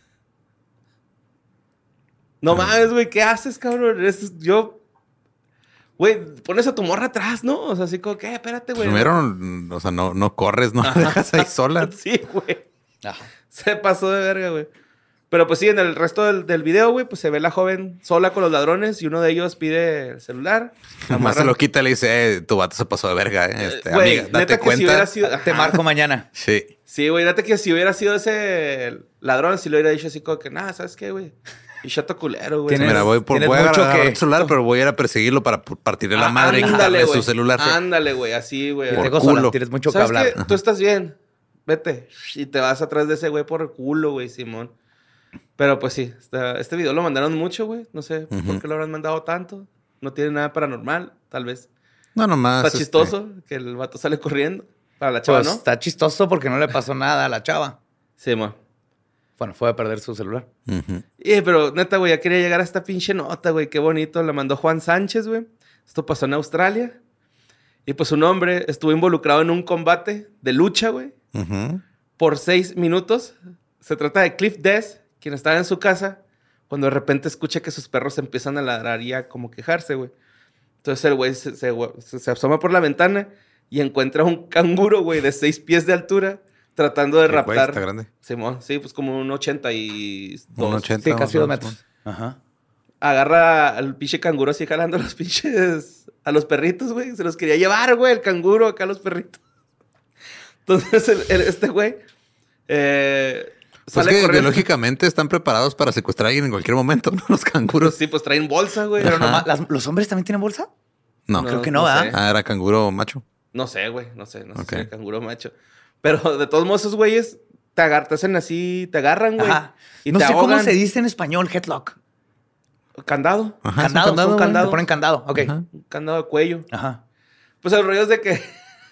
No mames, güey. ¿Qué haces, cabrón? Es, yo... Güey, pones a tu morra atrás, ¿no? O sea, así como, ¿qué? Espérate, güey. Primero, o sea, no, no corres, no la dejas ahí sola. Sí, güey. Ajá. Se pasó de verga, güey. Pero pues sí, en el resto del, del video, güey, pues se ve la joven sola con los ladrones y uno de ellos pide el celular. Nomás se lo quita y le dice, eh, tu vato se pasó de verga, eh. Este, Güey, amiga, date neta que si cuenta. hubiera sido... Te Ajá. marco mañana. Sí. Sí, güey, neta que si hubiera sido ese ladrón, si le hubiera dicho así como que, nada, ¿sabes qué, güey? Y chato culero, güey. Tienes- Mira, voy, por, tienes voy a mucho agarrar que- el celular, pero voy a ir a perseguirlo para p- partirle la Ah, madre y ándale, quitarle güey. su celular. Ándale, güey, así, güey. Y Por tengo culo. sola, tienes mucho que ¿Sabes hablar. qué? Tú estás bien. Vete. Y te vas atrás de ese güey por el culo, güey, Simón. Pero pues sí, esta- este video lo mandaron mucho, güey. No sé Ujú. por qué lo habrán mandado tanto. No tiene nada paranormal, tal vez. No, nomás. Está este, chistoso que el vato sale corriendo. Para la chava, Pues ¿no? está chistoso porque no le pasó nada a la chava. Sí, mo. Bueno, fue a perder su celular. ujú. Y, pero neta, güey, ya quería llegar a esta pinche nota, güey. Qué bonito. La mandó Juan Sánchez, güey. Esto pasó en Australia. Y pues un hombre estuvo involucrado en un combate de lucha, güey. Ujú. Por seis minutos. Se trata de Cliff Dess, quien estaba en su casa, cuando de repente escucha que sus perros empiezan a ladrar y a como quejarse, güey. Entonces el güey se, se, se asoma por la ventana y encuentra un canguro, güey, de seis pies de altura, tratando de Sí, güey, raptar. está grande. Simón, sí, pues como un ochenta y dos. Un ochenta. Sí, más casi o dos menos. metros. Ajá. Agarra al pinche canguro así jalando a los pinches... A los perritos, güey. Se los quería llevar, güey, el canguro acá a los perritos. Entonces, el, el- este güey... Eh, Pues sale que corriendo. biológicamente están preparados para secuestrar a alguien en cualquier momento, ¿no? Los canguros. Sí, pues traen bolsa, güey. Pero Pero nomás, ¿las- ¿los hombres también tienen bolsa? No. No. Creo que no, ¿verdad? sé. Ah, era canguro macho. No sé, güey. No sé. No sé Ok. si era canguro macho. Pero de todos modos, esos güeyes te, agar te hacen así... Te agarran, güey. Ajá. Y No te sé cómo ahogan. se dice en español, headlock. Candado. Ajá, es un Candado, candado, un güey. candado. Te ponen candado. Ok. Ajá. Un candado de cuello. Ajá. Pues el rollo es de que...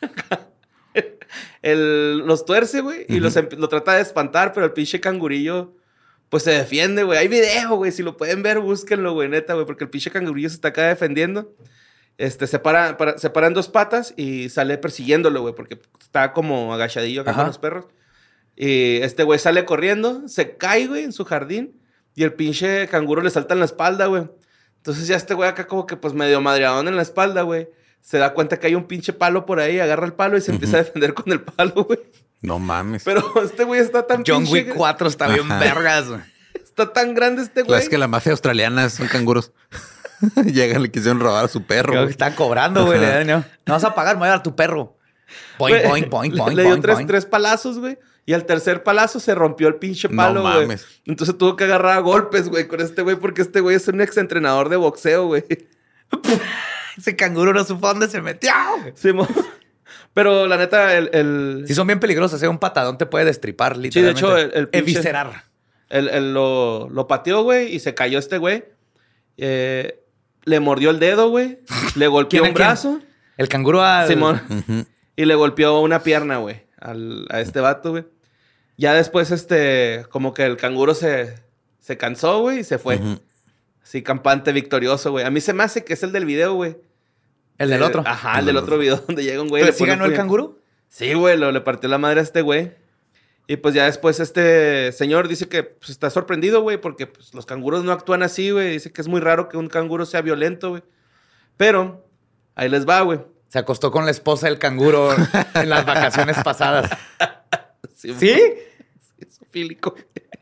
el, los tuerce, güey. Y Ujú. los emp- lo trata de espantar, pero el pinche cangurillo... Pues se defiende, güey. Hay video, güey. Si lo pueden ver, búsquenlo, güey, neta, güey. Porque el pinche cangurillo se está acá defendiendo. Este, se para, para- se para en dos patas y sale persiguiéndolo, güey. Porque está como agachadillo acá Ajá. con los perros. Y este güey sale corriendo, se cae, güey, en su jardín. Y el pinche canguro le salta en la espalda, güey. Entonces ya este güey acá como que pues medio madreadón en la espalda, güey. Se da cuenta que hay un pinche palo por ahí, agarra el palo y se empieza a defender con el palo, güey. No mames. Pero este güey está tan John pinche- Wick cuatro está bien Ajá. vergas, güey. Está tan grande este La güey. es que la mafia australiana son canguros. Llegan, le quisieron robar a su perro. Creo que güey. están cobrando, güey. Ajá. le dan, No, no vas a pagar, me voy a dar tu perro. Boing, Güey, boing, boing, le- boing, Le dio boing, tres, boing. tres palazos, güey. Y al tercer palazo se rompió el pinche No palo, güey. mames. Entonces tuvo que agarrar a golpes, güey, con este güey, porque este güey es un exentrenador de boxeo, güey. Ese canguro no supo dónde se metió. Sí, mo- Pero la neta, el... el... Sí, son bien peligrosos. ¿eh? Un patadón te puede destripar, Sí, de literalmente. hecho, el, el pinche- Eviscerar. el- el lo, lo pateó, güey, y se cayó este güey. Eh, le mordió el dedo, güey. Le golpeó ¿Quién a un quién? brazo. El canguro al... Simón. Ujú. Y le golpeó una pierna, güey, al- a este vato, güey. Ya después, este, como que el canguro se, se cansó, güey, y se fue. Ujú. Así, campante, victorioso, güey. A mí se me hace que es el del video, güey. El del Eh, otro. Ajá, el El del del otro video donde llega un güey. y ¿Pero le sí pone ganó el puñet- canguro? Sí, güey, lo, le partió la madre a este güey. Y pues ya después este señor dice que pues, está sorprendido, güey, porque pues, los canguros no actúan así, güey. Dice que es muy raro que un canguro sea violento, güey. Pero ahí les va, güey. Se acostó con la esposa del canguro en las vacaciones pasadas. Sí, ¿Sí? Es fílico.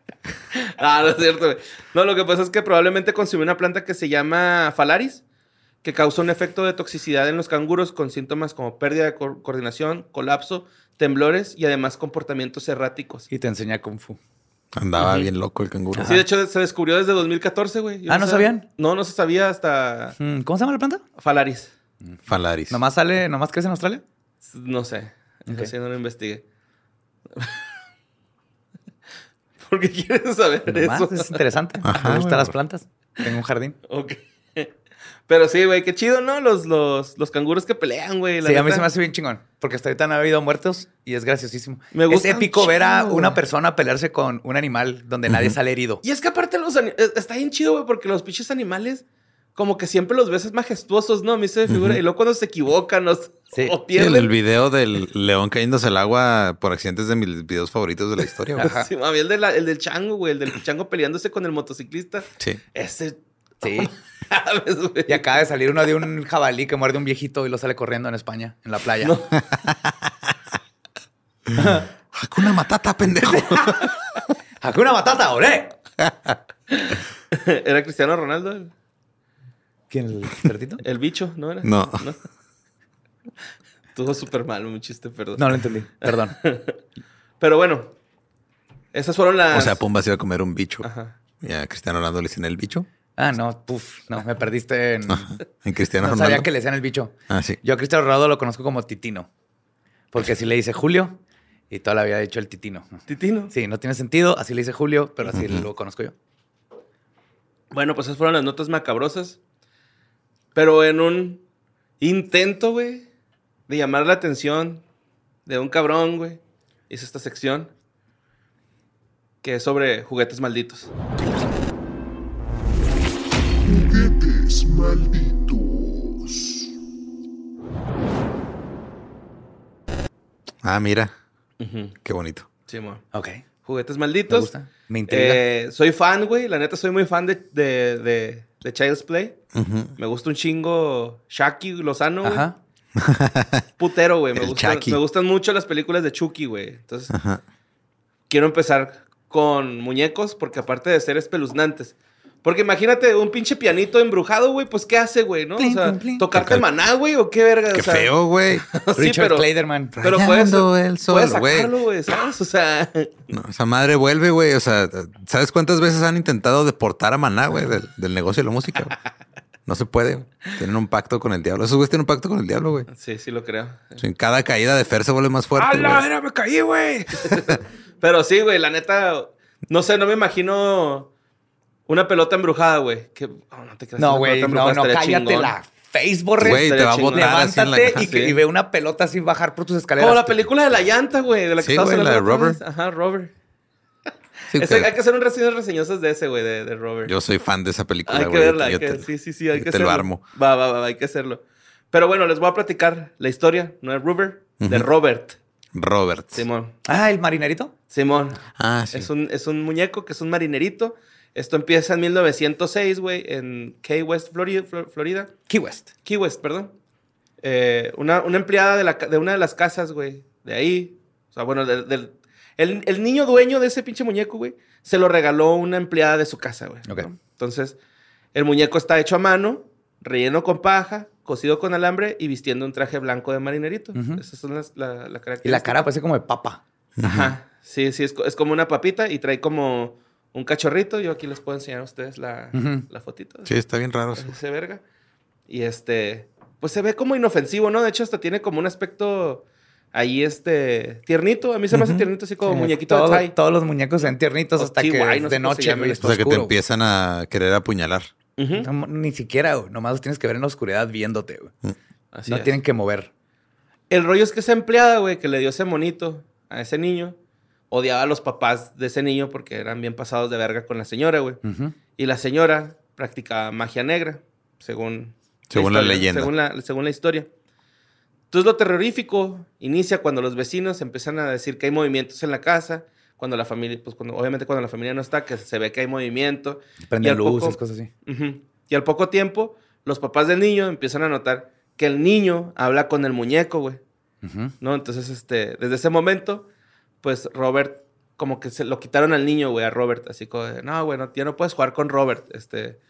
Ah, no es cierto, güey. No, lo que pasa es que probablemente consumió una planta que se llama Phalaris. que causa un efecto de toxicidad en los canguros con síntomas como pérdida de co- coordinación, colapso, temblores y además comportamientos erráticos. Y te enseña Kung Fu. Andaba bien loco el canguro. Sí, de hecho se descubrió desde dos mil catorce, güey. Yo Ah, ¿no sé- sabían? No, no se sabía hasta Mm, ¿Cómo se llama la planta? Falaris. Falaris. ¿Nomás sale, nomás crece en Australia? No sé. Ok. Eso sí no lo investigué. ¿Por qué quieres saber Nomás, eso? es interesante. Ajá, Me gustan güey. las plantas. Tengo un jardín. Ok. Pero sí, güey, qué chido, ¿no? Los, los, los canguros que pelean, güey. la Sí, a mí neta. se me hace bien chingón. Porque hasta ahorita no ha habido muertos y es graciosísimo. Me es gusta un épico ver a chingo, una güey. persona pelearse con un animal donde nadie sale herido. Y es que aparte los ani- eh, está bien chido, güey, porque los pinches animales, como que siempre los ves majestuosos, ¿no? A mí se me figura. Y luego cuando se equivocan o, s- Sí. o Sí, pierden. el, el video del león cayéndose al agua por accidentes de mis videos favoritos de la historia, güey. Ajá. Sí, mami, el, de la- el del chango, güey. El del chango peleándose con el motociclista. Sí. Ese... Sí. ¿sabes, güey? Y acaba de salir uno de un jabalí que muerde a un viejito y lo sale corriendo en España, en la playa. Hakuna Matata, pendejo. ¡Hakuna Matata, ore! ¿Era Cristiano Ronaldo? El, ¿Quién, el cerdito? el bicho, ¿no era? No. Estuvo súper mal, un chiste, perdón. No lo entendí. Perdón. Pero bueno, esas fueron las... O sea, Pumba se iba a comer un bicho. Ajá. Y a Cristiano Ronaldo le dicen el bicho. Ah, no, puf, no, me perdiste en... En Cristiano No Ronaldo. sabía que le decían el bicho. Ah, sí. Yo a Cristiano Ronaldo lo conozco como Titino. Porque así le dice Julio y toda la vida he dicho el Titino. Titino. Sí, no tiene sentido. Así le dice Julio, pero así lo conozco yo. Bueno, pues esas fueron las notas macabrosas. Pero en un intento, güey, de llamar la atención de un cabrón, güey, hice esta sección que es sobre juguetes malditos. Juguetes malditos. Ah, mira. Ujú. Qué bonito. Sí, mo. Ok. Juguetes Me malditos. gusta. Me intriga. Eh, soy fan, güey. La neta, soy muy fan de, de, de, de Child's Play. Ujú. Me gusta un chingo Shaki Lozano, güey. Ajá. Putero, güey. Me, El gustan- Chucky. me gustan mucho las películas de Chucky, güey. Entonces, Ajá. quiero empezar con muñecos porque aparte de ser espeluznantes. Porque imagínate un pinche pianito embrujado, güey. Pues, ¿qué hace, güey? ¿No? Plin, o sea, plin, plin. ¿tocarte Tocar- maná, güey? ¿O qué verga? Qué O sea, feo, güey. sí, Richard pero, Clayderman. pero puedes, Rayando el sol, puedes güey. sacarlo, güey, ¿sabes? O sea... No, esa madre vuelve, güey. O sea, ¿sabes cuántas veces han intentado deportar a Maná, güey, del, del negocio de la música? Güey? No se puede. Güey. Tienen un pacto con el diablo. Esos güeyes tienen un pacto con el diablo, güey. Sí, sí lo creo. O sea, en cada caída de Fer se vuelve más fuerte. güey. era, me caí, güey! Pero sí, güey, la neta... No sé, no me imagino una pelota embrujada, güey. Que, oh, no te creas, No, una güey, pelota no, embrujada no, estaría cállate chingón. la face, borre. Güey, te estaría va a chingón. botar así en la Levántate cara. y, que- Sí. y ve una pelota así bajar por tus escaleras. Como la película de la llanta, güey, de la que Sí, estabas güey, la de hablando otra Robert. vez. Ajá, Robert. Sí, Ese- que hay que hacer un reseñas reseñosas de ese, güey, de, de Robert. yo soy fan de esa película, hay que güey. verla, hay Yo que, te- sí, sí, sí, hay yo que te lo hacerlo. armo. Va, va, va, hay que hacerlo. Pero bueno, les voy a platicar la historia, no de Robert, de Ujú. Robert. Robert. Simón. Ah, el marinerito. Simón. Ah, sí. Es un, es un muñeco que es un marinerito. Esto empieza en mil novecientos seis, güey, en Key West, Florida. Florida. Key West. Key West, perdón. Eh, una, una empleada de, la, ca- de una de las casas, güey, de ahí. O sea, bueno, del, del- el, el niño dueño de ese pinche muñeco, güey, se lo regaló una empleada de su casa, güey. Ok. ¿no? Entonces, el muñeco está hecho a mano, relleno con paja, cosido con alambre y vistiendo un traje blanco de marinerito. Ujú. Esas son las la, la Y características. la cara parece como de papa. Ajá. Sí, sí, es, co- es como una papita y trae como un cachorrito. Yo aquí les puedo enseñar a ustedes la, Ujú. la fotito. Sí, está bien raro. sí. Ese verga. Y este, pues se ve como inofensivo, ¿no? De hecho, hasta tiene como un aspecto ahí, este, tiernito. A mí se me hace Ujú. tiernito, así como Sí, muñequito todo- de Thai. Todos los muñecos se ven tiernitos O hasta T Y, que no es sé de cómo se noche, llama güey. esto. Está O sea, que te oscuro. empiezan a querer apuñalar. Ujú. No, ni siquiera, güey. Nomás los tienes que ver en la oscuridad viéndote, güey. Así No es. tienen que mover. El rollo es que esa empleada, güey, que le dio ese monito a ese niño, odiaba a los papás de ese niño porque eran bien pasados de verga con la señora, güey. Ujú. Y la señora practicaba magia negra, según... Según la historia, leyenda. Según la, según la historia. Entonces lo terrorífico inicia cuando los vecinos empiezan a decir que hay movimientos en la casa, cuando la familia, pues cuando, obviamente cuando la familia no está, que se ve que hay movimiento. Y Prenden al luces, poco- cosas así. Ujú. Y al poco tiempo, los papás del niño empiezan a notar que el niño habla con el muñeco, güey. Ujú. ¿No? Entonces, este, desde ese momento, pues Robert, como que se lo quitaron al niño, güey, a Robert. Así como, de, no, güey, no, ya no puedes jugar con Robert. Este,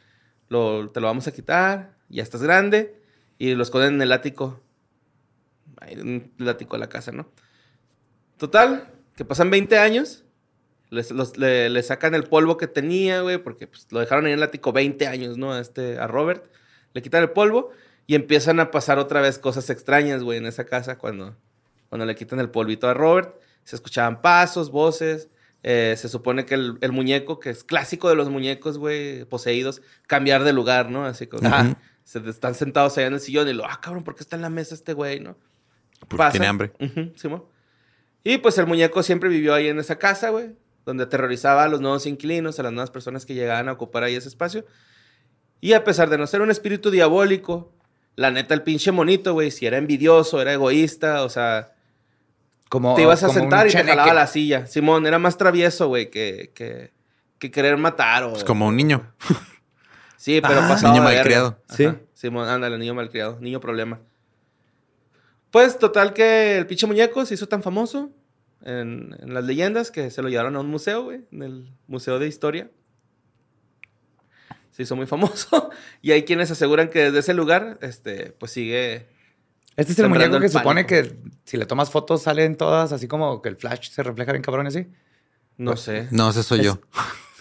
lo, te lo vamos a quitar, ya estás grande, y lo esconden en el ático. Hay un ático de la casa, ¿no? Total, que pasan veinte años, les, los, le, le sacan el polvo que tenía, güey, porque pues, lo dejaron ahí en el ático veinte años, ¿no? A, este, a Robert, le quitan el polvo y empiezan a pasar otra vez cosas extrañas, güey, en esa casa cuando, cuando le quitan el polvito a Robert. Se escuchaban pasos, voces. Eh, se supone que el, el muñeco, que es clásico de los muñecos, güey, poseídos, cambiar de lugar, ¿no? Así como Ajá. se están sentados allá en el sillón y lo, ah, cabrón, ¿por qué está en la mesa este güey, no? Porque Pasa. tiene hambre. Uh-huh, sí, mo. Y pues el muñeco siempre vivió ahí en esa casa, güey, donde aterrorizaba a los nuevos inquilinos, a las nuevas personas que llegaban a ocupar ahí ese espacio. Y a pesar de no ser un espíritu diabólico, la neta, el pinche monito, güey, si era envidioso, era egoísta, o sea, Como, te ibas a como un sentar y te cheneque. jalaba la silla. Simón, era más travieso, güey, que, que, que querer matar o... Es como un niño. Sí, pero Ah, pasado niño de verga. malcriado. Ajá. Sí. Simón, ándale, niño malcriado, niño problema. Pues, total que el pinche muñeco se hizo tan famoso en, en las leyendas que se lo llevaron a un museo, güey, en el Museo de Historia. Se hizo muy famoso. Y hay quienes aseguran que desde ese lugar, este, pues sigue... Este es el sembrando muñeco el que supone pánico. que si le tomas fotos salen todas así como que el flash se refleja bien cabrón así. No sé. No, ese soy Es- yo.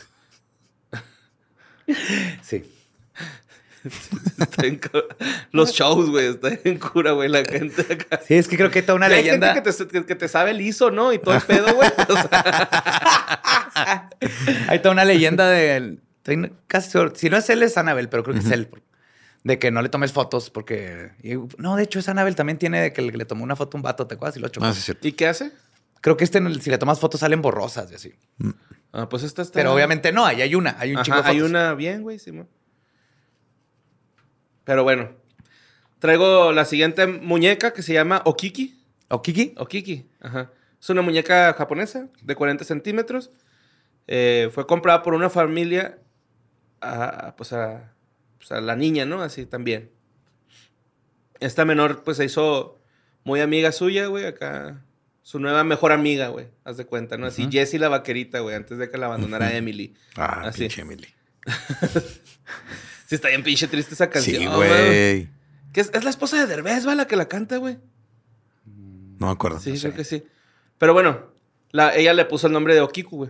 Sí. Está bien cura. Los shows, güey, está en cura, güey, la gente acá. Sí, es que creo que toda una Y hay leyenda. gente que te, que, que te sabe liso, ¿no? Y todo el pedo, güey. O sea, Hay toda una leyenda de. Estoy casi seguro- si no es él, es Annabelle, pero creo que es él. De que no le tomes fotos porque. y- no, de hecho, es Annabelle también tiene de que le, le tomó una foto a un vato, ¿te acuerdas? Y lo chocó. No, sí es cierto. ¿y qué hace? Creo que este, en el- si le tomas fotos, salen borrosas y así. Ah, pues esta está... Pero obviamente no, ahí hay una, hay un Ajá, chingo de fotos. hay una bien, güey, Simón. Pero bueno. Traigo la siguiente muñeca que se llama Okiki. ¿O Kiki? Okiki, ajá. Es una muñeca japonesa de cuarenta centímetros. Eh, fue comprada por una familia a, pues a, pues a la niña, ¿no? Así también. Esta menor, pues se hizo muy amiga suya, güey. Acá, su nueva mejor amiga, güey. Haz de cuenta, ¿no? Así, Ujú. Jessie la vaquerita, güey, antes de que la abandonara Emily. Ah, Así. pinche Emily. Sí, está bien pinche triste esa canción. Sí, güey. güey. Que es, es la esposa de Derbez, ¿va? La que la canta, güey. No me acuerdo. Sí, no sé. creo que sí. Pero bueno, la, ella le puso el nombre de Okiku, güey.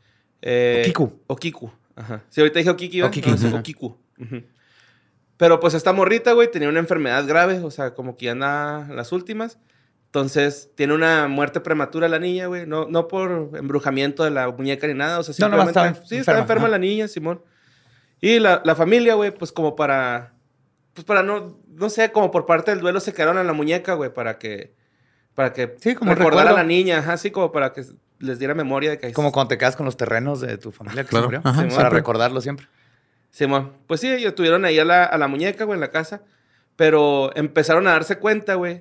Eh, Okiku. Okiku. Ajá. Sí, ahorita dije Okiki, ¿verdad? Okiki, No, es ajá. Okiku. Ujú. Pero pues esta morrita, güey, tenía una enfermedad grave. O sea, como que ya anda en las últimas. Entonces, tiene una muerte prematura la niña, güey. No, no por embrujamiento de la muñeca ni nada. O sea, No, nomás simplemente... estaba sí, enferma, estaba enferma ajá. la niña, Simón. Y la, la familia, güey, pues como para... Pues para no... No sé, como por parte del duelo se quedaron a la muñeca, güey, para que... Para que Sí, como un recordara a recuerdo. la niña, ajá, así como para que les diera memoria de que... Como cuando te quedas con los terrenos de tu familia que Claro. se murió. Ajá, para siempre. recordarlo siempre. Simón. Pues sí, ellos tuvieron ahí a la, a la muñeca, güey, en la casa. Pero empezaron a darse cuenta, güey,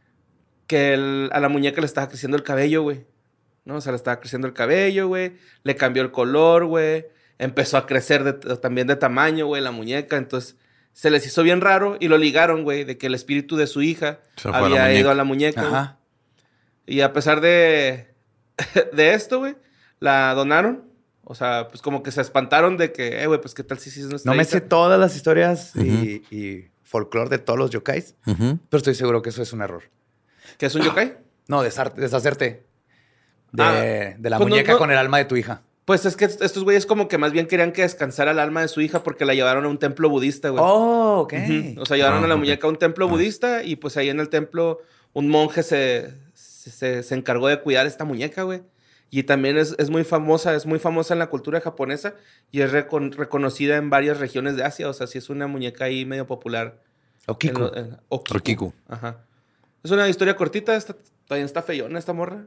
que el- a la muñeca le estaba creciendo el cabello, güey. ¿No? O sea, le estaba creciendo el cabello, güey. Le cambió el color, güey. Empezó a crecer de- también de tamaño, güey, la muñeca. Entonces, se les hizo bien raro y lo ligaron, güey, de que el espíritu de su hija Se fue a la había muñeca. ido a la muñeca. güey. Ajá. Y a pesar de, de esto, güey, la donaron. O sea, pues como que se espantaron de que, eh, güey, pues qué tal si sí es nuestra No me hija? sé todas las historias y, y folclore de todos los yokais, Ujú. pero estoy seguro que eso es un error. ¿Que es un yokai? No, deshar- deshacerte de, Ah, de la pues no- muñeca no- con el alma de tu hija. Pues es que estos güeyes como que más bien querían que descansara el alma de su hija porque la llevaron a un templo budista, güey. Oh, ok. Ujú. O sea, llevaron Ah, a la ok. muñeca a un templo budista y pues ahí en el templo un monje se, se, se encargó de cuidar esta muñeca, güey. Y también es, es muy famosa, es muy famosa en la cultura japonesa y es recon- reconocida en varias regiones de Asia. O sea, sí es una muñeca ahí medio popular. Okiku. En lo- en- Okiku. Okiku. Ajá. Es una historia cortita, está, todavía está feyona esta morra.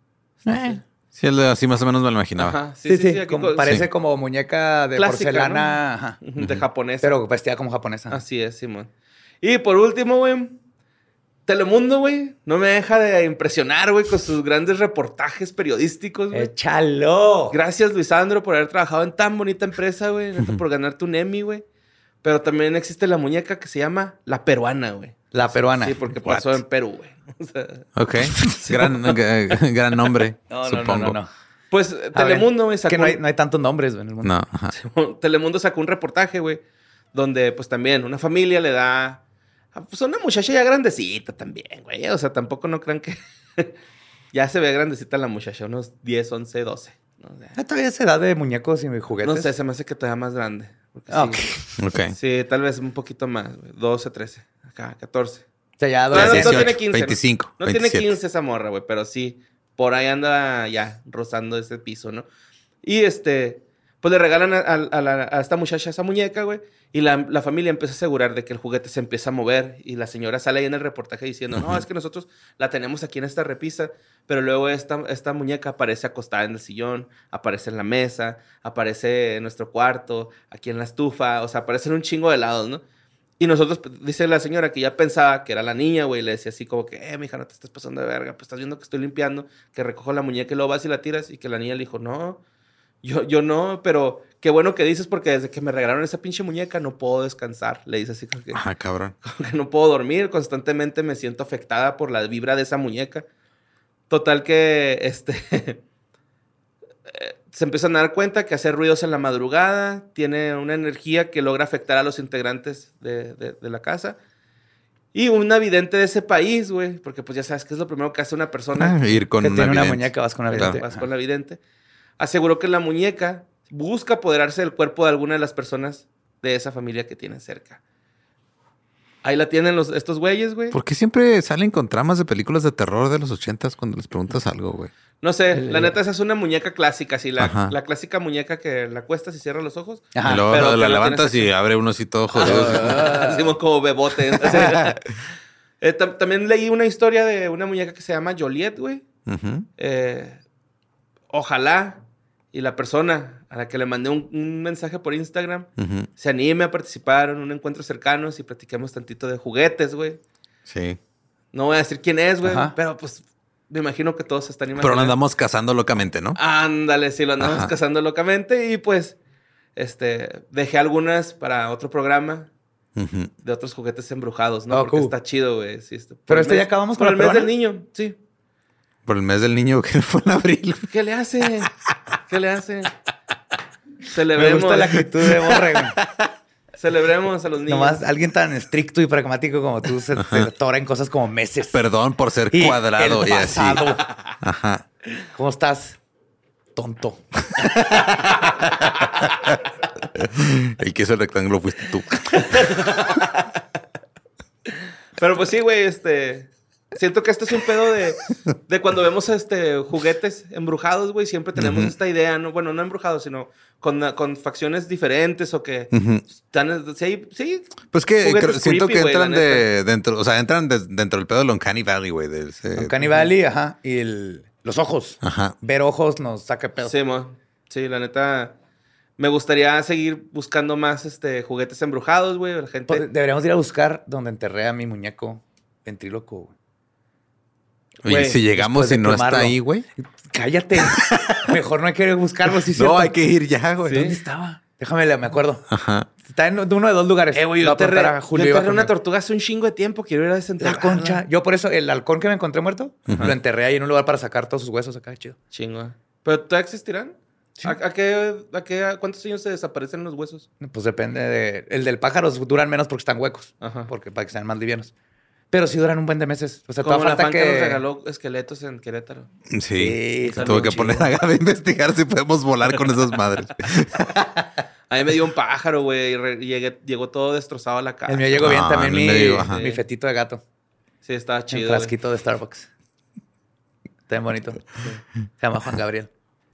Eh. Sí, el de- así más o menos me lo imaginaba. Ajá. Sí, sí, aquí como- co- parece sí. como muñeca de Clásica, porcelana, ¿no? ajá, Ujú, de japonesa. pero vestida como japonesa. Así es, Simón. Y por último, güey, Telemundo, güey, no me deja de impresionar, güey, con sus grandes reportajes periodísticos, güey. ¡Échalo! Gracias, Luisandro, por haber trabajado en tan bonita empresa, güey. Neta, por ganarte un Emmy, güey. Pero también existe la muñeca que se llama La Peruana, güey. La peruana. Sí, porque What? pasó en Perú, güey. O sea, Ok. Gran, g- gran nombre, No, no, no, supongo. no, no. pues A ver, Telemundo, güey, es sacó... que no hay, no hay tantos nombres güey, en el mundo. No, ajá. Telemundo sacó un reportaje, güey, donde pues también una familia le da... Pues una muchacha ya grandecita también, güey. O sea, tampoco no crean que... ya se ve grandecita la muchacha, unos diez, once, doce. ¿No? O sea, ¿Ah, todavía es edad de muñecos y juguetes? no sé, se me hace que todavía más grande. Porque Ah, sí, ok. Ok. sí, tal vez un poquito más, güey. doce, trece. Acá, catorce. O sea, ya No, no, no adolescente. tiene quince. veinticinco, No veintisiete. tiene quince esa morra, güey, pero sí, por ahí anda ya rozando ese piso, ¿no? Y este, pues le regalan a, a- a la- a esta muchacha esa muñeca, güey, y la, la familia empieza a asegurar de que el juguete se empieza a mover, y la señora sale ahí en el reportaje diciendo, no, es que nosotros la tenemos aquí en esta repisa, pero luego esta, esta muñeca aparece acostada en el sillón, aparece en la mesa, aparece en nuestro cuarto, aquí en la estufa, o sea, aparece en un chingo de lados, ¿no? Y nosotros, dice la señora que ya pensaba que era la niña, güey. Le decía así como que, eh, mija, no te estás pasando de verga. Pues estás viendo que estoy limpiando, que recojo la muñeca y luego vas y la tiras. Y que la niña le dijo, no, yo, yo no, pero qué bueno que dices porque desde que me regalaron esa pinche muñeca no puedo descansar. Le dice así como que, Ah, cabrón. como que no puedo dormir. Constantemente me siento afectada por la vibra de esa muñeca. Total que, este... se empiezan a dar cuenta que hacer ruidos en la madrugada tiene una energía que logra afectar a los integrantes de, de- de la casa. Y una vidente de ese país, güey, porque pues ya sabes que es lo primero que hace una persona. Ah, ir con Que una tiene una vidente. muñeca, vas con una Claro. vidente. Vas con la vidente. Aseguró que la muñeca busca apoderarse del cuerpo de alguna de las personas de esa familia que tienen cerca. Ahí la tienen los, estos güeyes, güey. ¿Por qué siempre salen con tramas de películas de terror de los ochentas cuando les preguntas algo, güey? No sé, El- la neta esa es una muñeca clásica, así la, Ajá. la clásica muñeca que la acuestas y cierra los ojos. Ajá. Y luego pero que la la levantas tienes y abre uno así todo jodido. Hacemos como bebote. Eh, tam- también leí una historia de una muñeca que se llama Joliet, güey. Ujú. Eh, ojalá y la persona a la que le mandé un, un mensaje por Instagram Ujú. se anime a participar en un encuentro cercano y platiquemos tantito de juguetes, güey. Sí. No voy a decir quién es, güey, Ajá. pero pues me imagino que todos se están Pero imaginando. lo andamos cazando locamente, ¿no? Ándale, sí, lo andamos Ajá. cazando locamente y pues este dejé algunas para otro programa Ujú. de otros juguetes embrujados, ¿no? Oh, Porque cool. está chido, güey. Sí, este- por Pero el este ya mes- acabamos por con el la mes del peruana. niño, sí. Por el mes del niño que fue en abril. ¿Qué le hace? ¿Qué le hace? Me Celebremos, gusta la actitud de Borre, güey. celebremos a los niños. Nomás alguien tan estricto y pragmático como tú se, se atora en cosas como meses. Perdón por ser Y cuadrado el y así. pasado. Ajá. ¿Cómo estás? Tonto. El que hizo el rectángulo fuiste tú. Pero pues sí, güey, este... Siento que este es un pedo de, de cuando vemos este, juguetes embrujados, güey. Siempre tenemos Ujú. esta idea, ¿no? Bueno, no embrujados, sino con, con facciones diferentes o que Ujú. están... Sí, sí. Pues que Juguetes creo- siento creepy, que güey, entran la de dentro, o sea, entran de- dentro del pedo del Uncanny Valley, güey. Del, ese- Uncanny Valley, ajá. Y el- los ojos. Ajá. Ver ojos nos saca pedo. Sí, mo. Sí, la neta... Me gustaría seguir buscando más este, juguetes embrujados, güey. La gente... Pues, deberíamos ir a buscar donde enterré a mi muñeco ventríloco, güey. Oye, Güey, si llegamos después de y no está quemarlo. ahí, güey. Cállate. Mejor no hay que buscarlo, sí, No, cierto. hay que ir ya, güey. ¿Dónde estaba? Déjame, le- me acuerdo. Ajá. Está en uno de dos lugares. Eh, güey, Lo yo voy a enterré, preguntar a yo Julio, iba enterré una conmigo. tortuga hace un chingo de tiempo. Quiero ir a La desenterrarla. concha. Yo por eso, el halcón que me encontré muerto, lo enterré ahí en un lugar para sacar todos sus huesos acá, chido. Chingo. ¿Pero todavía existirán? ¿A, a qué, a qué, a cuántos años se desaparecen los huesos? Pues depende de... El del pájaro duran menos porque están huecos. Ajá. Porque para que sean más livianos. Pero sí duran un buen de meses. O sea, Como toda la falta fan que... que... nos regaló esqueletos en Querétaro. Sí. Sí, Se está tuvo bien que chido. poner a Gaby a investigar si podemos volar con esas madres. A mí me dio un pájaro, güey. y re- y llegué- llegó todo destrozado a la casa. El mío llegó bien Ah, también a mí mi, me llegó, ajá. mi fetito de gato. Sí, estaba El chido. güey. frasquito de Starbucks. Está bien bonito. Se llama Juan Gabriel.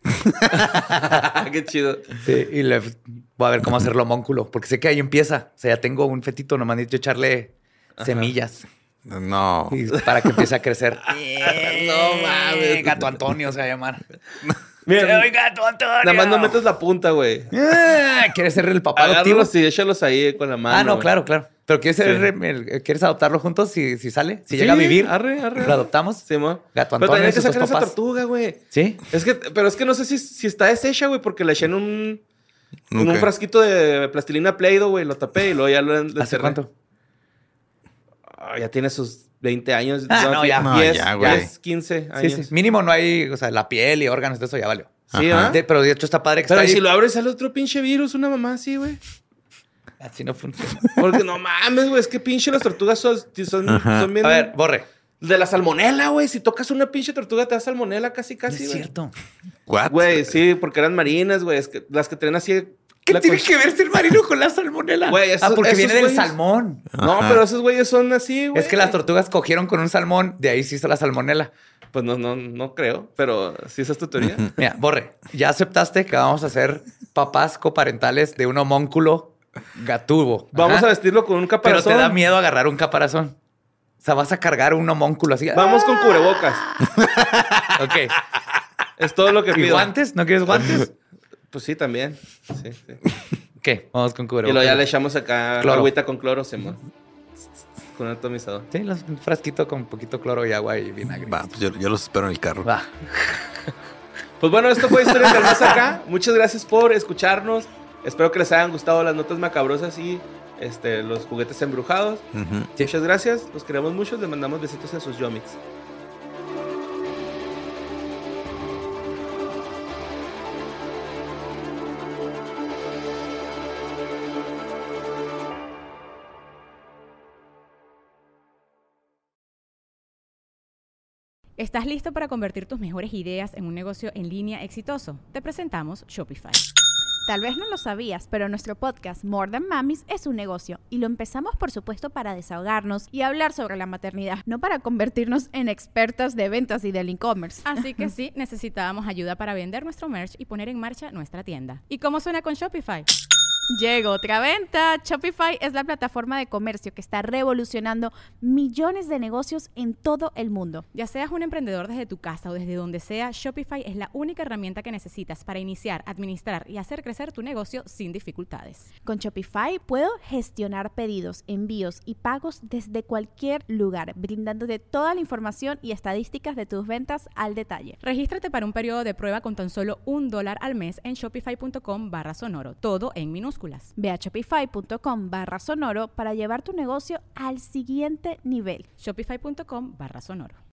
Qué chido. Sí, y le voy a ver cómo hacerlo homúnculo. Porque sé que ahí empieza. O sea, ya tengo un fetito, nomás necesito echarle semillas. No. Y para que empiece a crecer. No mames. Gato Antonio se va a llamar. Mira, ¡Soy Gato Antonio! nada más no metes la punta, güey. Ah, ¿quieres ser el papá adoptivo? Agárralos y échalos ahí con la mano. Ah, no, güey. claro, claro. Pero ¿quieres, ser Sí. el- el- ¿quieres adoptarlo juntos si, si sale? Si Sí, llega a vivir, arre, arre. ¿lo adoptamos? Sí, mo. Gato Pero Antonio también hay y que sus dos sacar esa papás. tortuga, güey. ¿Sí? Es que, pero es que no sé si, si está deshecha, güey, porque la eché en un, en un Nunca. frasquito de plastilina Play-Doh, güey. Lo tapé y luego ya lo lo ¿Hace encerré. cuánto? Ah, ya tiene sus veinte años. Ah, no, ya. No, diez, ya, güey. diez, quince Sí, años. sí. Mínimo no hay, o sea, la piel y órganos de eso ya valió. Sí, Ajá. ¿ah? De- pero de hecho está padre que Pero está si ahí. lo abres sale otro pinche virus, una mamá así, güey. Así no funciona. Porque no mames, güey. Es que pinche las tortugas son, son, son bien... A ver, borre. De la salmonela, güey. Si tocas una pinche tortuga, te da salmonela casi, No casi, es güey. cierto. ¿What? Güey, sí, porque eran marinas, güey. Es que las que traen así... ¿Qué la tiene cons- que ver ser marino con la salmonela? Güey, esos- ah, porque esos viene del güeyes- salmón. No, Ajá. pero esos güeyes son así, güey. Es que las tortugas cogieron con un salmón, de ahí se hizo la salmonela. Pues no, no, no creo, pero si esa es tu teoría. Mira, borre, ya aceptaste que vamos a ser papás coparentales de un homúnculo gatubo. Vamos Ajá. a vestirlo con un Pero caparazón. te da miedo agarrar un caparazón. O sea, vas a cargar un homúnculo así. Vamos con cubrebocas. Ok. Es todo lo que ¿Y pido. guantes? ¿No quieres guantes? Pues sí, también. Sí, sí. ¿Qué? Vamos con Y cubrebocas. luego ya le echamos acá Cloro. agüita con cloro, Simón. Con un atomizador. Sí, los- un frasquito con poquito cloro y agua y vinagre. Va, pues yo, yo los espero en el carro. Va. Pues bueno, esto fue Historias del Más Acá. Muchas gracias por escucharnos. Espero que les hayan gustado las notas macabrosas y este, los juguetes embrujados. Ujú. Sí. Muchas gracias. Los queremos mucho. Les mandamos besitos en sus yomics. ¿Estás listo para convertir tus mejores ideas en un negocio en línea exitoso? Te presentamos Shopify. Tal vez no lo sabías, pero nuestro podcast More Than Mamis es un negocio y lo empezamos por supuesto para desahogarnos y hablar sobre la maternidad, no para convertirnos en expertas de ventas y del e-commerce. Así que sí, necesitábamos ayuda para vender nuestro merch y poner en marcha nuestra tienda. ¿Y cómo suena con Shopify? Llegó otra venta. Shopify es la plataforma de comercio que está revolucionando millones de negocios en todo el mundo. Ya seas un emprendedor desde tu casa o desde donde sea, Shopify es la única herramienta que necesitas para iniciar, administrar y hacer crecer tu negocio sin dificultades. Con Shopify puedo gestionar pedidos, envíos y pagos desde cualquier lugar, brindándote toda la información y estadísticas de tus ventas al detalle. Regístrate para un periodo de prueba con tan solo un dólar al mes en shopify.com barra sonoro, todo en minúsculas. Ve a shopify.com barra sonoro para llevar tu negocio al siguiente nivel. Shopify.com barra sonoro.